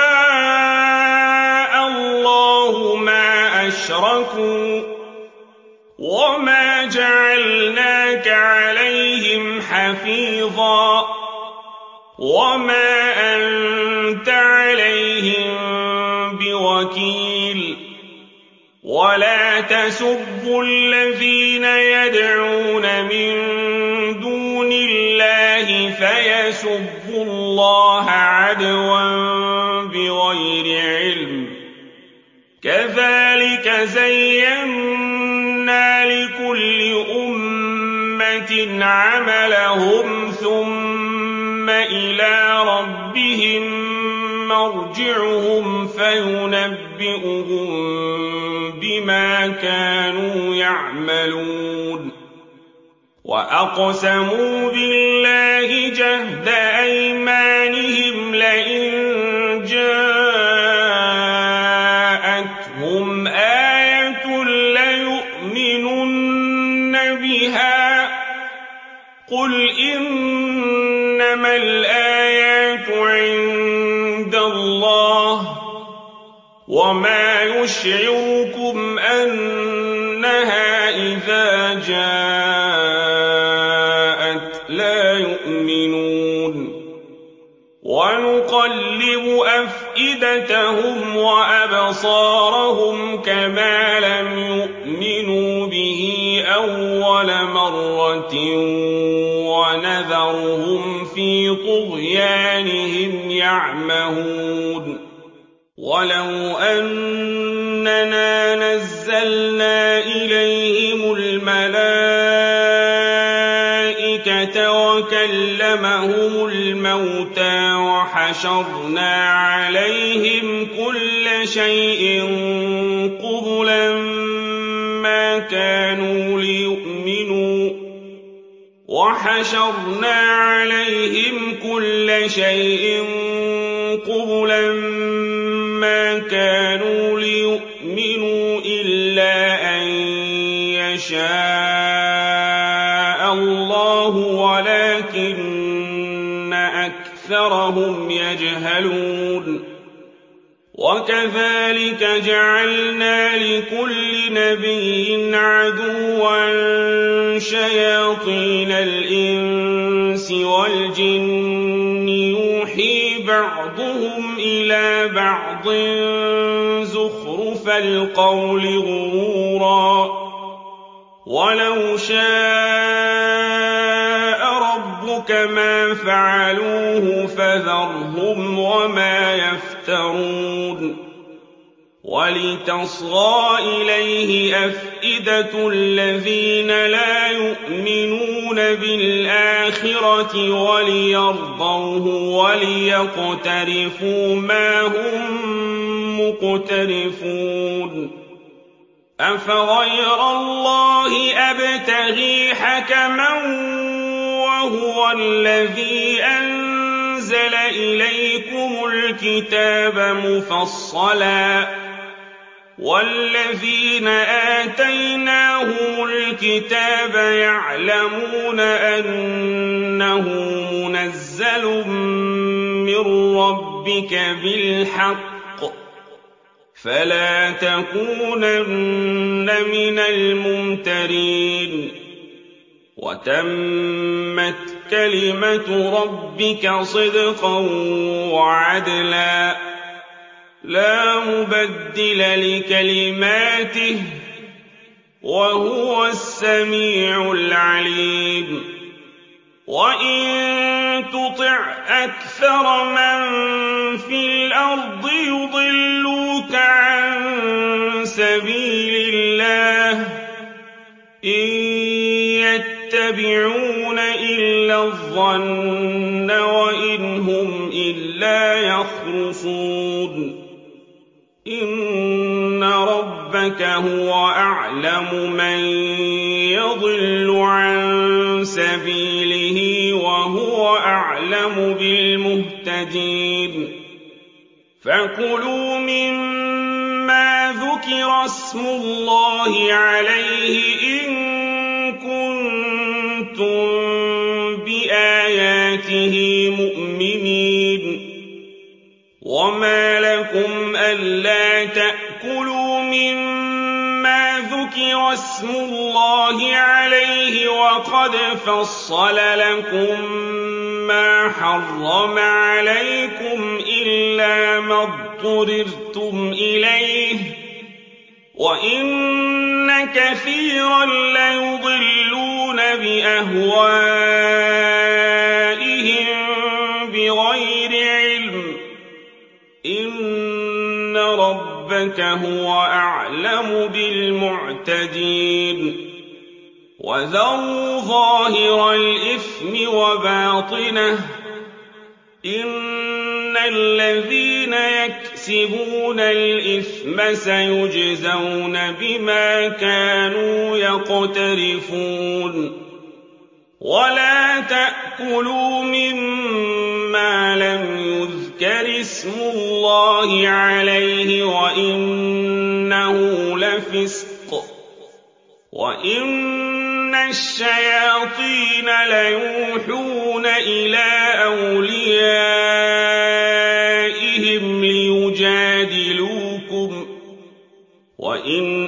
شَاءَ اللَّهُ مَا أَشْرَكُوا وَمَا جَعَلْنَاكَ عَلَيْهِمْ حَفِيظًا وَمَا أَنتَ عَلَيْهِم بِوَكِيلٍ وَلَا تَسُبُّوا الَّذِينَ يَدْعُونَ مِن دُونِ اللَّهِ فَيَسُبُّوا اللَّهَ عَدْوًا بِغَيْرِ عِلْمٍ ۗ كَذَٰلِكَ زَيَّنَّا لِكُلِّ أُمَّةٍ عَمَلَهُمْ ثُمَّ إِلَىٰ رَبِّهِم مَّرْجِعُهُمْ فَيُنَبِّئُهُم بِمَا كَانُوا يَعْمَلُونَ وَأَقْسَمُوا بِاللَّهِ جَهْدَ أَيْمَانِهِمْ لَئِن جَاءَتْهُمْ آيَةٌ لَّيُؤْمِنُنَّ بِهَا ۚ قُلْ إِنَّمَا الْآيَاتُ عِندَ وما يشعركم أنها إذا جاءت لا يؤمنون ونقلب أفئدتهم وأبصارهم كما لم يؤمنوا به أول مرة ونذرهم في طغيانهم يعمهون ولو أننا نزلنا إليهم الملائكة وكلمهم الموتى وحشرنا عليهم كل شيء قبلا ما كانوا ليؤمنوا وحشرنا عليهم كل شيء قبلا ما كانوا ليؤمنوا إلا أن يشاء الله ولكن أكثرهم يجهلون وكذلك جعلنا لكل نبي عدوا شياطين الإنس والجن يوحي بعضهم إلى بعض زخرف القول غرورا ولو شاء ربك ما فعلوه فذرهم وما يفترون ولتصغى إليه أفئدة الذين لا يؤمنون بالآخرة وليرضوه وليقترفوا ما هم مقترفون أفغير الله أبتغي حكما وهو الذي أنزل إليكم الكتاب مفصلا والذين آتيناهم الكتاب يعلمون أنه منزل من ربك بالحق فلا تكونن من الممترين وتمت كلمة ربك صدقا وعدلا لا مبدل لكلماته وهو السميع العليم وإن تطع أكثر من في الأرض يضلوك عن سبيل الله إن يتبعون إلا الظن وإن هم إلا يخرصون إن ربك هو أعلم من يضل عن سبيله وهو أعلم بالمهتدين فكلوا مما ذكر اسم الله عليه إن كنتم بآياته مؤمنين وما لكم ألا تأكلوا مما ذكر اسم الله عليه وقد فصل لكم ما حرم عليكم إلا ما اضطررتم إليه وإن كثيرا ليضلون بأهوائهم بغير علم إن ربك هو أعلم بالمعتدين وذروا ظاهر الإثم وباطنه إن الذين يكسبون الإثم سيجزون بما كانوا يقترفون ولا تأكلوا مما لم يذكر اسم الله عليه وإنه لفسق وإن الشياطين ليوحون إلى أوليائهم ليجادلوكم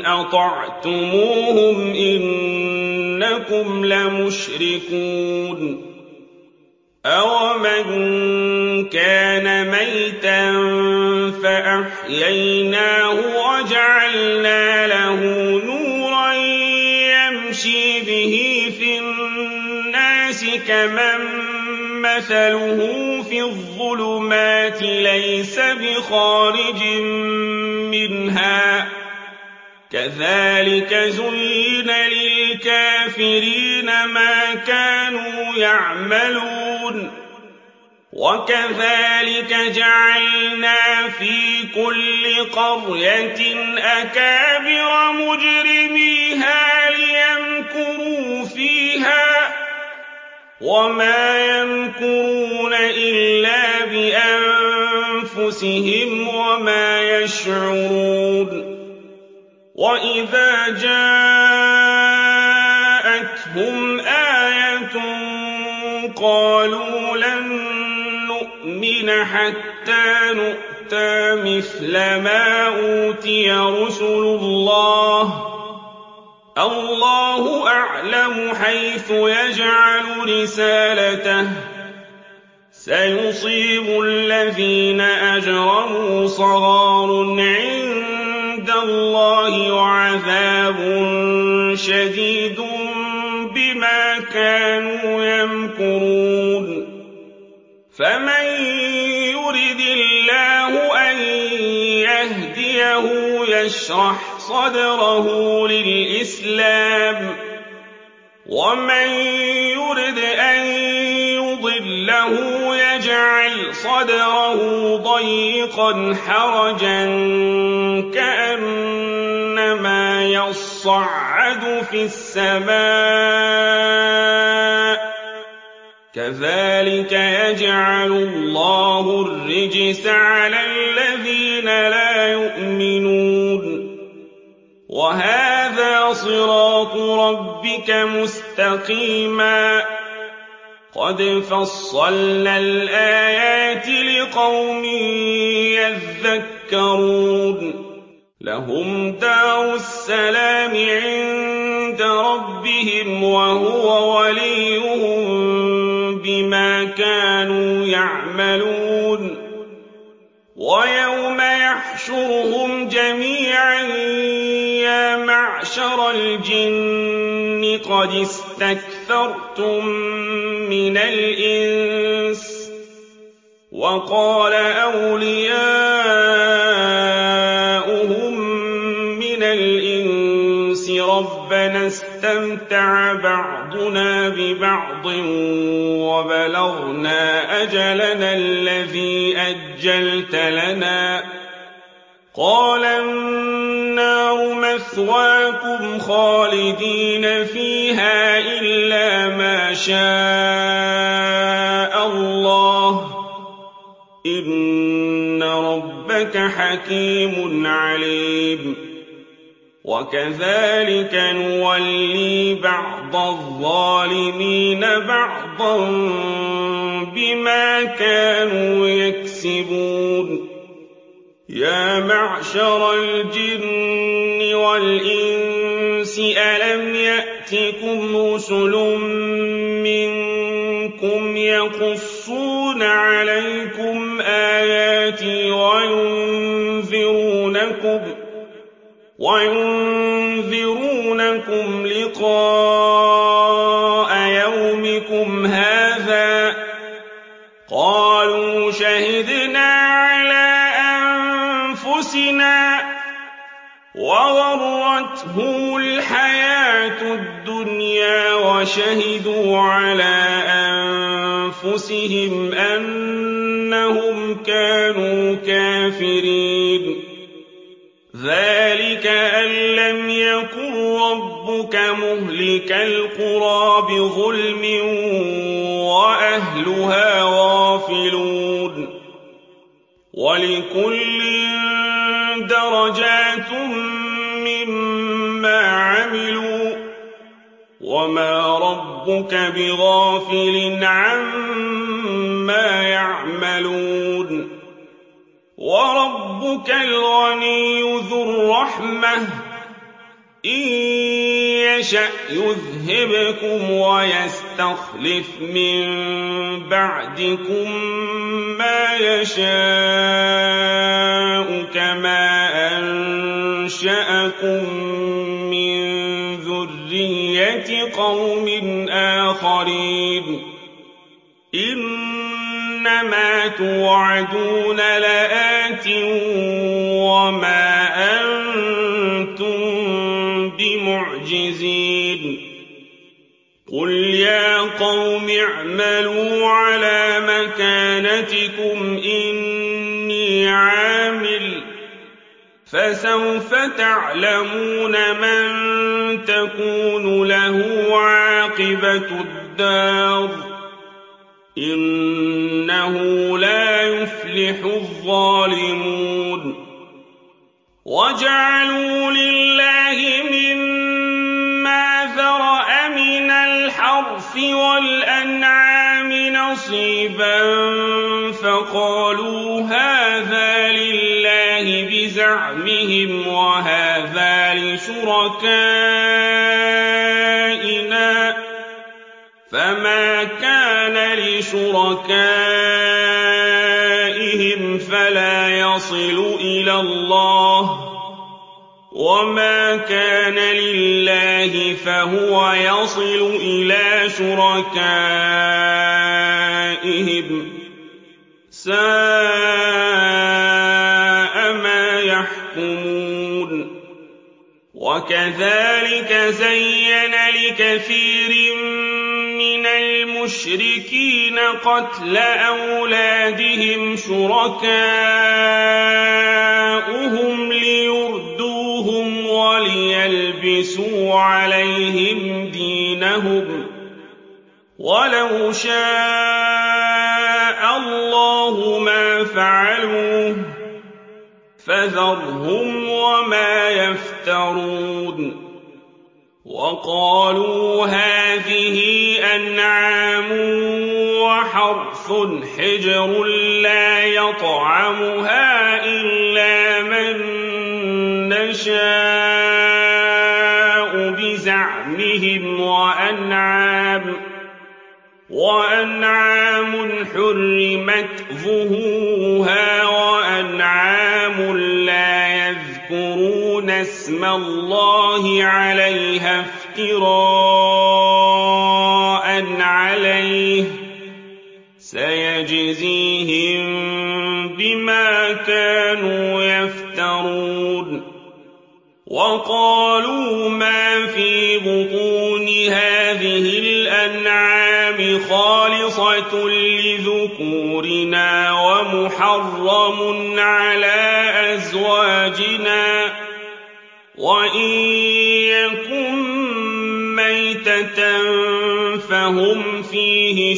أطعتموهم إنكم لمشركون أَوَمَنْ كَانَ مَيْتًا فَأَحْيَيْنَاهُ وَجَعَلْنَا لَهُ نُورًا يَمْشِي بِهِ فِي النَّاسِ كَمَن مَّثَلُهُ فِي الظُّلُمَاتِ لَيْسَ بِخَارِجٍ مِّنْهَا ۚ كَذَٰلِكَ زُيِّنَ لِلْكَافِرِينَ مَا كَانُوا يَعْمَلُونَ وَكَذَٰلِكَ جَعَلْنَا فِي كُلِّ قَرْيَةٍ أَكَابِرَ مُجْرِمِيهَا لِيَمْكُرُوا فِيهَا ۖ وَمَا يَمْكُرُونَ إِلَّا بِأَنفُسِهِمْ وَمَا يَشْعُرُونَ وَإِذَا جَاءَتْهُمْ آيَةٌ قَالُوا لَن نُّؤْمِنَ حَتَّىٰ نُؤْتَىٰ مِثْلَ مَا أُوتِيَ رُسُلُ اللَّهِ ۘ اللَّهُ أَعْلَمُ حَيْثُ يَجْعَلُ رِسَالَتَهُ ۗ سَيُصِيبُ الَّذِينَ أَجْرَمُوا صَغَارٌ عِندَ اللَّهِ وَعَذَابٌ شَدِيدٌ بِمَا كَانُوا يَمْكُرُونَ فَمَن يُرِدِ اللَّهُ أَن يَهْدِيَهُ يَشْرَحْ صَدْرَهُ لِلْإِسْلَامِ ۖ وَمَن يُرِدْ أَن يُضِلَّهُ يَجْعَلْ صَدْرَهُ ضَيِّقًا حَرَجًا كَأَنَّمَا يَصَّعَّدُ فِي السَّمَاءِ ۚ كَذَٰلِكَ يَجْعَلُ اللَّهُ الرِّجْسَ عَلَى الَّذِينَ لَا يُؤْمِنُونَ وَهَٰذَا صِرَاطُ رَبِّكَ مُسْتَقِيمًا ۗ قَدْ فَصَّلْنَا الْآيَاتِ لِقَوْمٍ يَذَّكَّرُونَ لَهُمْ دَارُ السَّلَامِ عِندَ رَبِّهِمْ وَهُوَ وَلِيُّهُم بِمَا كَانُوا يَعْمَلُونَ وَيَوْمَ يَحْشُرُهُمْ جَمِيعًا يَا مَعْشَرَ الْجِنِّ قَدِ اسْتَكْثَرْتُم مِّنَ الْإِنسِ ۖ وَقَالَ أَوْلِيَاؤُهُم مِّنَ الْإِنسِ رَبَّنَا اسْتَمْتَعَ بَعْضُنَا بِبَعْضٍ وَبَلَغْنَا أَجَلَنَا الَّذِي أَجَّلْتَ لَنَا ۚ قَالَ النَّارُ مَثْوَاكُمْ خَالِدِينَ فِيهَا إِلَّا مَا شَاءَ اللَّهُ ۗ إِنَّ رَبَّكَ حَكِيمٌ عَلِيمٌ وَكَذَٰلِكَ نُوَلِّي بَعْضَ الظَّالِمِينَ بَعْضًا بِمَا كَانُوا يَكْسِبُونَ يَا مَعْشَرَ الْجِنِّ وَالْإِنسِ أَلَمْ يَأْتِكُمْ رُسُلٌ مِّنكُمْ يَقُصُّونَ عَلَيْكُمْ آيَاتِي وَيُنذِرُونَكُمْ وَيُنذِرُونَكُمْ لِقَاءَ يَوْمِكُمْ هَٰذَا ۚ قَالُوا شَهِدْنَا عَلَىٰ أَنفُسِنَا ۖ وَغَرَّتْهُمُ الْحَيَاةُ الدُّنْيَا وَشَهِدُوا عَلَىٰ أَنفُسِهِمْ أَنَّهُمْ كَانُوا كَافِرِينَ ذَٰلِكَ أَن لَّمْ يَكُن رَّبُّكَ مُهْلِكَ الْقُرَىٰ بِظُلْمٍ وَأَهْلُهَا غَافِلُونَ وَلِكُلٍّ دَرَجَاتٌ مِّمَّا عَمِلُوا ۚ وَمَا رَبُّكَ بِغَافِلٍ عَمَّا يَعْمَلُونَ وَرَبُّكَ الْغَنِيُّ ذُو الرَّحْمَةِ إِن يَشَأْ يُذْهِبْكُمْ وَيَسْتَخْلِفْ مِن بَعْدِكُم مَّا يَشَاءُ كَمَا أَنشَأَكُم مِّن ذُرِّيَّةِ قَوْمٍ آخَرِينَ إِنَّمَا تُوعَدُونَ لَآتٍ وَمَا أَنتُم بِمُعْجِزِينَ قُلْ يَا قَوْمِ اعْمَلُوا عَلَىٰ مَكَانَتِكُمْ إِنِّي عَامِلٌ ۖ فَسَوْفَ تَعْلَمُونَ مَن تَكُونُ لَهُ عَاقِبَةُ الدَّارِ ۗ إِنَّهُ لَا يُفْلِحُ الظَّالِمُونَ وَجَعَلُوا لِلَّهِ مِمَّا ذَرَأَ مِنَ الْحَرْثِ وَالْأَنْعَامِ نَصِيبًا فَقَالُوا هَٰذَا لِلَّهِ بِزَعْمِهِمْ وَهَٰذَا لِشُرَكَائِنَا ۖ فَمَا كَانَ لِشُرَكَائِهِمْ فَلَا يَصِلُ إِلَى اللَّهِ ۖ وَمَا كَانَ لِلَّهِ فَهُوَ يَصِلُ إِلَىٰ شُرَكَائِهِمْ ۗ سَاءَ مَا يَحْكُمُونَ وَكَذَٰلِكَ زَيَّنَ لِكَثِيرٍ مِّنَ الْمُشْرِكِينَ قَتْلَ أَوْلَادِهِمْ شُرَكَاؤُهُمْ لِيُرْدُوهُمْ وَلِيَلْبِسُوا عَلَيْهِمْ دِينَهُمْ ۖ وَلَوْ شَاءَ اللَّهُ مَا فَعَلُوهُ ۖ فَذَرْهُمْ وَمَا يَفْتَرُونَ وَقَالُوا هَٰذِهِ أَنْعَامٌ وَحَرْثٌ حِجْرٌ لَّا يَطْعَمُهَا إِلَّا مَن نَّشَاءُ بِزَعْمِهِمْ وَأَنْعَامٌ وَأَنْعَامٌ حُرِّمَتْ ظُهُورُهَا وَأَنْعَامٌ لَّا يَذْكُرُونَ اسْمَ اللَّهِ عَلَيْهَا افْتِرَاءً عَلَيْهِ ۚ سَيَجْزِيهِم بِمَا كَانُوا يَفْتَرُونَ وَقَالُوا مَا فِي بُطُونِ هَٰذِهِ الْأَنْعَامِ خَالِصَةٌ لِّذُكُورِنَا وَمُحَرَّمٌ عَلَىٰ أَزْوَاجِنَا ۖ وَإِن يَكُن مَّيْتَةً فَهُمْ فِيهِ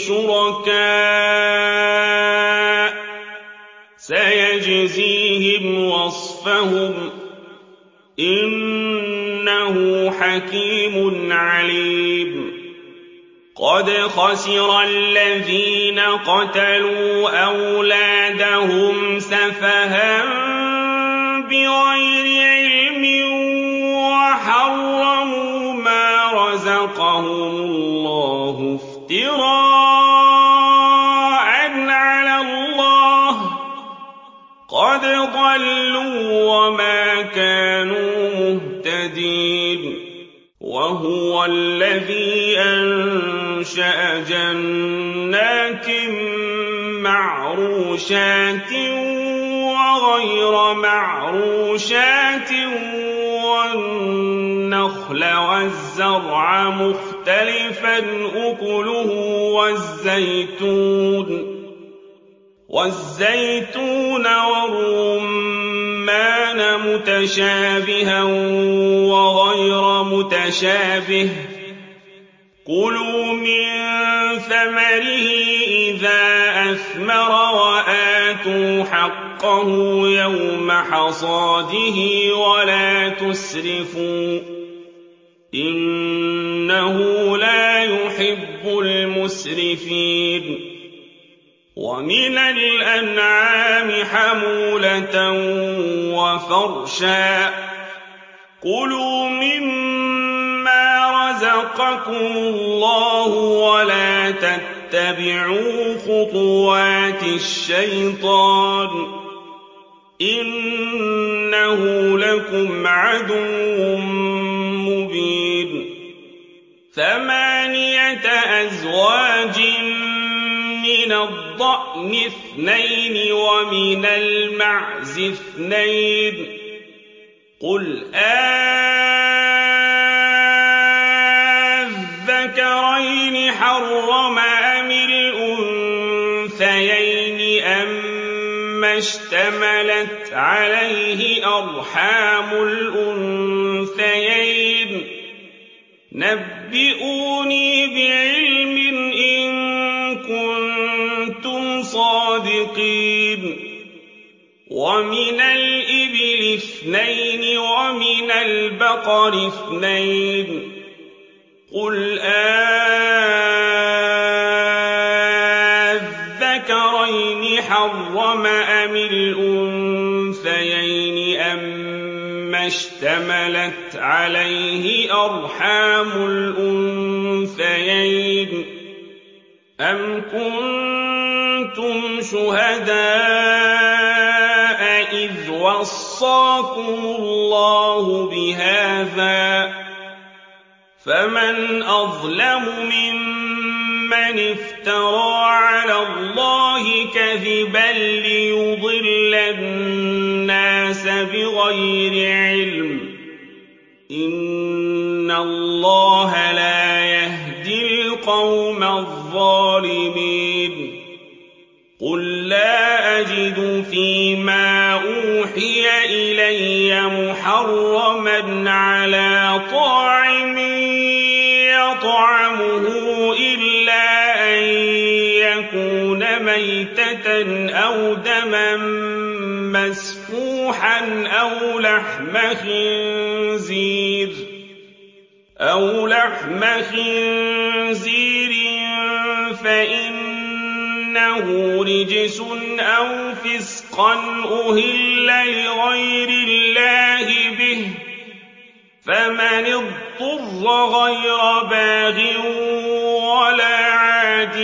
شُرَكَاءُ ۚ سَيَجْزِيهِمْ وَصْفَهُمْ ۚ إِنَّهُ حَكِيمٌ عَلِيمٌ قَدْ خَسِرَ الَّذِينَ قَتَلُوا أَوْلَادَهُمْ سَفَهًا بِغَيْرِ عِلْمٍ وَحَرَّمُوا مَا رَزَقَهُمُ اللَّهُ افْتِرَاءً عَلَى اللَّهِ ۚ قَدْ ضَلُّوا وَمَا كَانُوا مُهْتَدِينَ وَهُوَ الَّذِي أَنشَأَ جَنَّاتٍ مَّعْرُوشَاتٍ وَغَيْرَ مَعْرُوشَاتٍ وَالنَّخْلَ وَالزَّرْعَ مُخْتَلِفًا أُكُلُهُ وَالزَّيْتُونَ وَالرُّمَّانَ مُتَشَابِهًا وَغَيْرَ مُتَشَابِهٍ ۚ كُلُوا مِن ثَمَرِهِ إِذَا أَثْمَرَ وَآتُوا حَقَّهُ يَوْمَ حَصَادِهِ وَلَا تُسْرِفُوا ۚ إِنَّهُ لَا يُحِبُّ الْمُسْرِفِينَ وَمِنَ الْأَنْعَامِ حَمُولَةً وَفَرْشًا ۚ كُلُوا مِمَّا رَزَقَكُمُ اللَّهُ وَلَا تَتَّبِعُوا خُطُوَاتِ الشَّيْطَانِ ۚ إِنَّهُ لَكُمْ عَدُوٌّ مُّبِينٌ ثَمَانِيَةَ أَزْوَاجٍ مِّنَ الضَّأْنِ اثْنَيْنِ وَمِنَ الْمَعْزِ اثْنَيْنِ ۗ قُلْ آلذَّكَرَيْنِ حَرَّمَ أَمِ الْأُنثَيَيْنِ أَمَّا اشْتَمَلَتْ عَلَيْهِ أَرْحَامُ الْأُنثَيَيْنِ ۖ نَبِّئُونِي بِعِلْمٍ إِن كُنتُمْ صَادِقِينَ وَمِنَ الْإِبِلِ اثْنَيْنِ وَمِنَ الْبَقَرِ اثْنَيْنِ ۗ قُلْ آلذَّكَرَيْنِ حَرَّمَ أَمِ الْأُنثَيَيْنِ أَمَّا اشْتَمَلَتْ عَلَيْهِ أَرْحَامُ الْأُنثَيَيْنِ ۖ أَمْ كُنتُمْ شُهَدَاءَ إِذْ وَصَّاكُمُ اللَّهُ بِهَٰذَا ۚ فَمَنْ أَظْلَمُ مِمَّنِ افْتَرَىٰ عَلَى اللَّهِ كَذِبًا لِّيُضِلَّ النَّاسَ بِغَيْرِ عِلْمٍ ۗ إِنَّ اللَّهَ لَا يَهْدِي الْقَوْمَ الظَّالِمِينَ قُل لَّا أَجِدُ فِيمَا أُوحِيَ إِلَيَّ مُحَرَّمًا عَلَىٰ طَاعِمٍ يَطْعَمُهُ إِلَّا أَن يَكُونَ مَيْتَةً أَوْ دَمًا مَّسْفُوحًا أَوْ لَحْمَ خِنزِيرٍ أَوْ لَحْمَ خِنزِيرٍ فَإِنَّهُ رِجْسٌ أَوْ فِسْقًا أُهِلَّ لِغَيْرِ اللَّهِ بِهِ ۚ فَمَنِ اضْطُرَّ غَيْرَ بَاغٍ وَلَا عَادٍ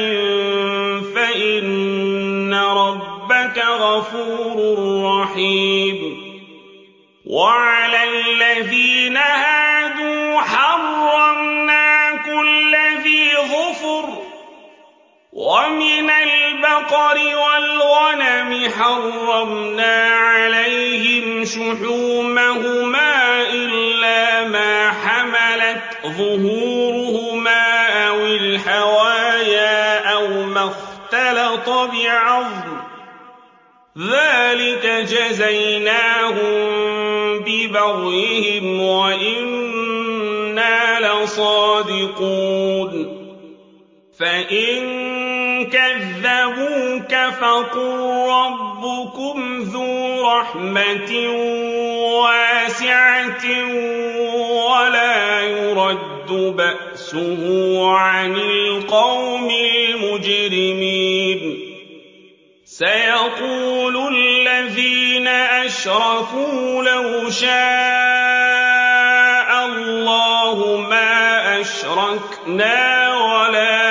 فَإِنَّ رَبَّكَ غَفُورٌ رَّحِيمٌ وَعَلَى الَّذِينَ هَادُوا حَرَّمْنَا كُلَّ ذِي ظُفُرٍ ۖ وَمِنَ الْبَقَرِ وَالْغَنَمِ حَرَّمْنَا عَلَيْهِمْ شُحُومَهُمَا إِلَّا مَا حَمَلَتْ ظُهُورُهُمَا أَوِ الْحَوَايَا أَوْ مَا اخْتَلَطَ بِعَظْمٍ ۚ ذَٰلِكَ جَزَيْنَاهُم بِبَغْيِهِمْ وَإِنَّا لَصَادِقُونَ فَإِن كَذَّبُوكَ فَقُل رَّبُّكُمْ ذُو رَحْمَةٍ وَاسِعَةٍ وَلَا يُرَدُّ بَأْسُهُ عَنِ الْقَوْمِ الْمُجْرِمِينَ سَيَقُولُ الَّذِينَ أَشْرَكُوا لَوْ شَاءَ اللَّهُ مَا أَشْرَكْنَا وَلَا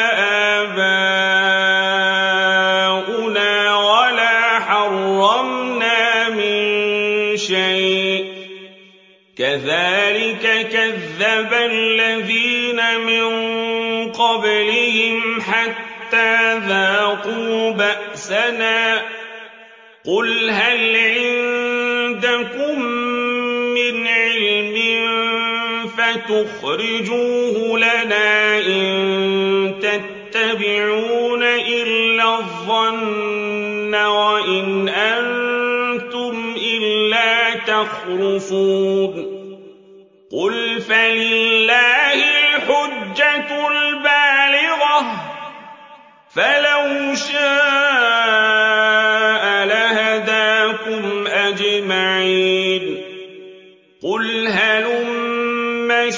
آبَاؤُنَا وَلَا حَرَّمْنَا مِن شَيْءٍ ۚ كَذَٰلِكَ كَذَّبَ الَّذِينَ مِن قَبْلِهِمْ حَتَّىٰ ذَاقُوا بَأْسَنَا ۗ قُلْ هَلْ عِندَكُم مِّنْ عِلْمٍ فَتُخْرِجُوهُ لَنَا ۖ إِن تَتَّبِعُونَ إِلَّا الظَّنَّ وَإِنْ أَنتُمْ إِلَّا تَخْرُصُونَ قُلْ فَلِلَّهِ الْحُجَّةُ الْبَالِغَةُ ۖ فَلَوْ شَاءَ لَهَدَاكُمْ أَجْمَعِينَ قُلْ هَلُمَّ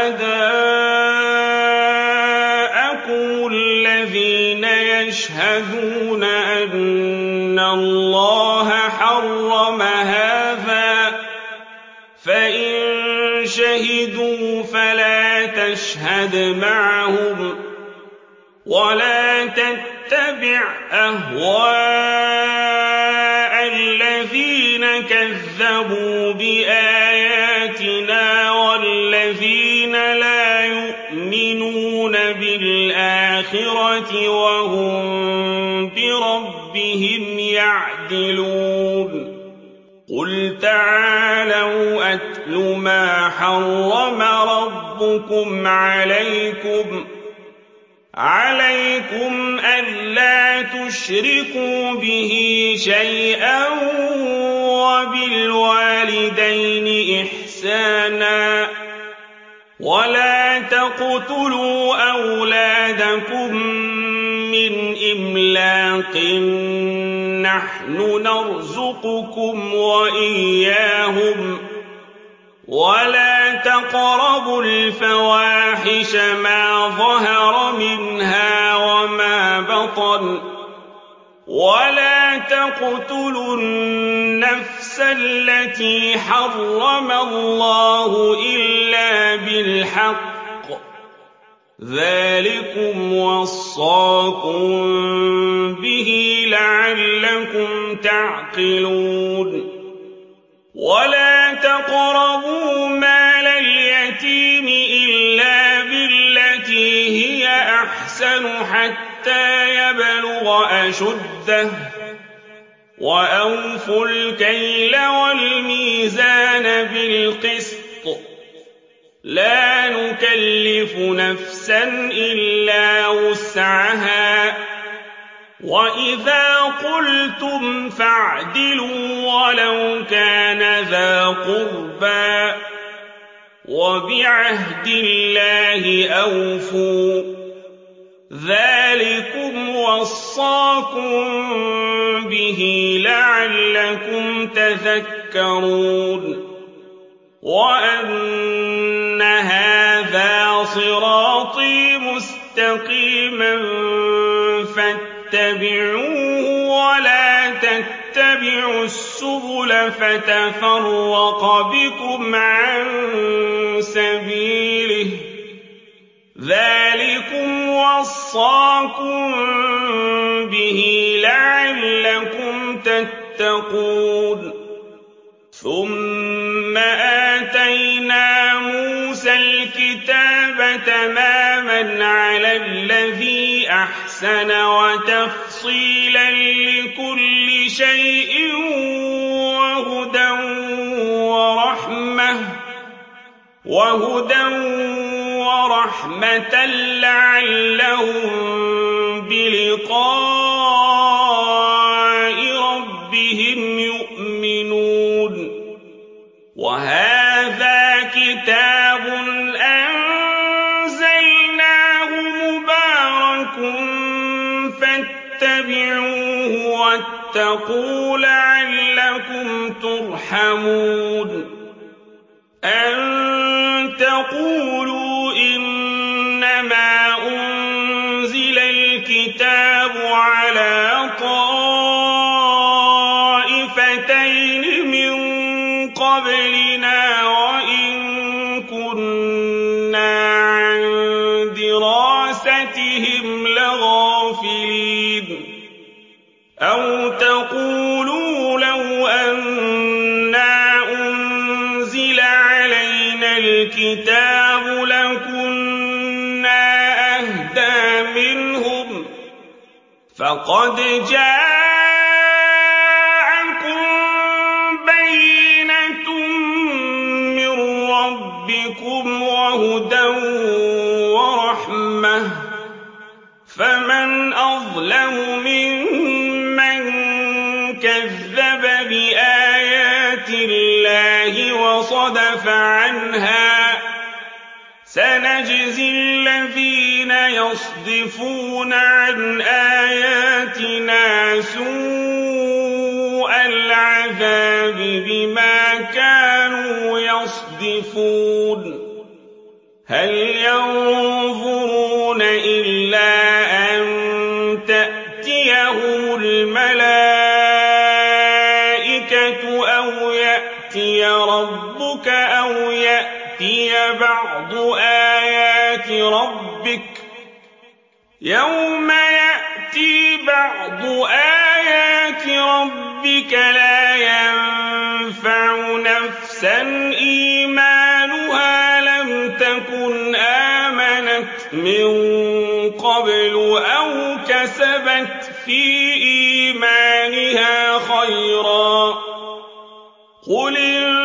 شُهَدَاءَكُمُ الَّذِينَ يَشْهَدُونَ أَنَّ اللَّهَ حَرَّمَ هَٰذَا ۖ فَإِن شهدوا فلا تشهد معهم ولا تتبع أهواء الذين كذبوا بآياتنا والذين لا يؤمنون بالآخرة وهم بربهم يعدلون قل تعالوا أتل ما حرم ربكم عليكم عليكم ألا تشركوا به شيئا وبالوالدين إحسانا ولا تقتلوا أولادكم من إملاق نحن نرزقكم وإياهم ولا تقربوا الفواحش ما ظهر منها وما بطن ولا تقتلوا النفس التي حرم الله إلا بالحق ذلكم وصاكم به لعلكم تعقلون ولا تقربوا مال اليتيم إلا بالتي هي أحسن حتى يبلغ أشده وأوفوا الكيل والميزان بالقسط لا نكلف نفسا إلا وسعها وإذا قلتم فاعدلوا ولو كان ذا قربى وبعهد الله أوفوا ذلكم وصاكم به لعلكم تذكرون وأن هذا صراطي مستقيما فاتبعوه ولا تتبعوا السبل فتفرق بكم عن سبيله ذلكم وصاكم به لعلكم تتقون ثم آتينا موسى الكتاب تماما على الذي أحسن وتفصيلا لكل شيء وهدى ورحمة وهدى ورحمة لعلهم بلقاء ربهم يؤمنون وهذا كتاب أنزلناه مبارك فاتبعوه واتقوا لعلكم ترحمون أن تقولوا إنما أنزل الكتاب على طائفتين من قبلنا وإن كنا عن دراستهم لغافلين أو تقولوا لو أنا أنزل علينا الكتاب لكنا أهدى منهم فقد جاءكم بينة من ربكم وهدى ورحمة فمن أظلم ممن كذب بآيات الله وصدف عنها سنجزي الذين يصدفون عن آياتنا سوء العذاب بما كانوا يصدفون هل ينظرون إلا أن تأتيهم الملائكة أو يأتي ربك أو يأتي يأتي بعض آيات ربك يوم يأتي بعض آيات ربك لا ينفع نفسا إيمانها لم تكن آمنت من قبل أو كسبت في إيمانها خيرا قل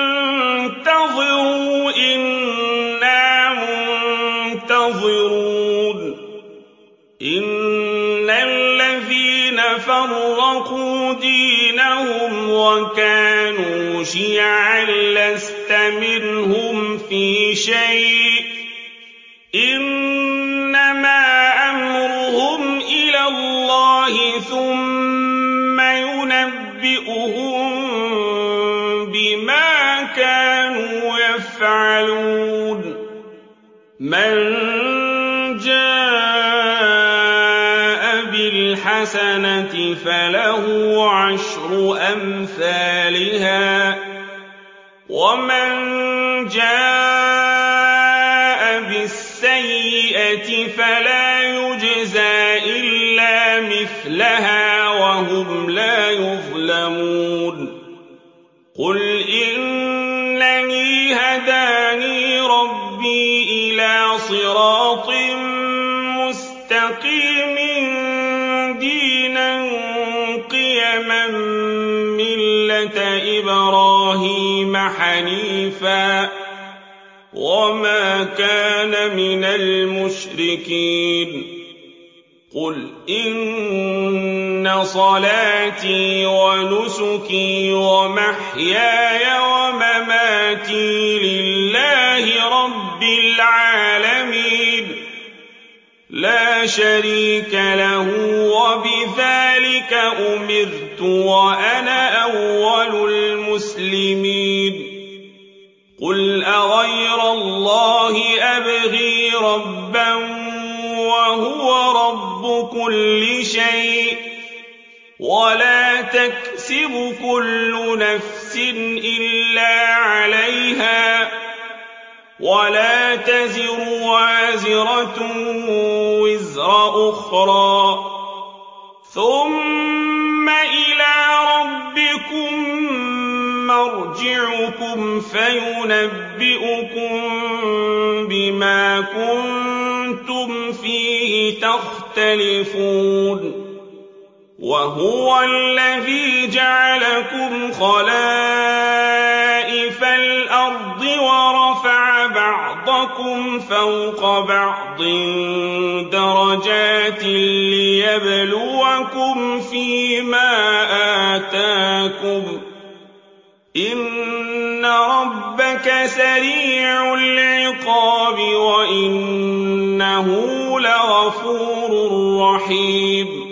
انتظروا إنا منتظرون إن الذين فرقوا دينهم وكانوا شيعا لست منهم في شيء إنما أمرهم إلى الله ثم ينبئهم بما كانوا يفعلون من جاء بالحسنة فله عشر أمثالها ومن جاء بالسيئة فلا يجزى إلا مثلها وهم لا يظلمون قل إنني هداني ربي إلى صراط مستقيم دينا قيما ملة إبراهيم حنيفا وما كان من المشركين قل إن صلاتي ونسكي ومحياي ومماتي لله رب العالمين لا شريك له وبذلك أمرت وأنا أول المسلمين قل أغير الله أبغي ربا وهو رب كل شيء ولا تكسب كل نفس إلا عليها ولا تزر وازرة وزر أخرى ثم إلى ربكم مرجعكم فينبئكم بما كنتم فيه تختلفون وهو الذي جعلكم خلائف الأرض ورفع بعضكم فوق بعض درجات ليبلوكم فيما آتاكم إن ربك سريع العقاب وإنه لغفور رحيم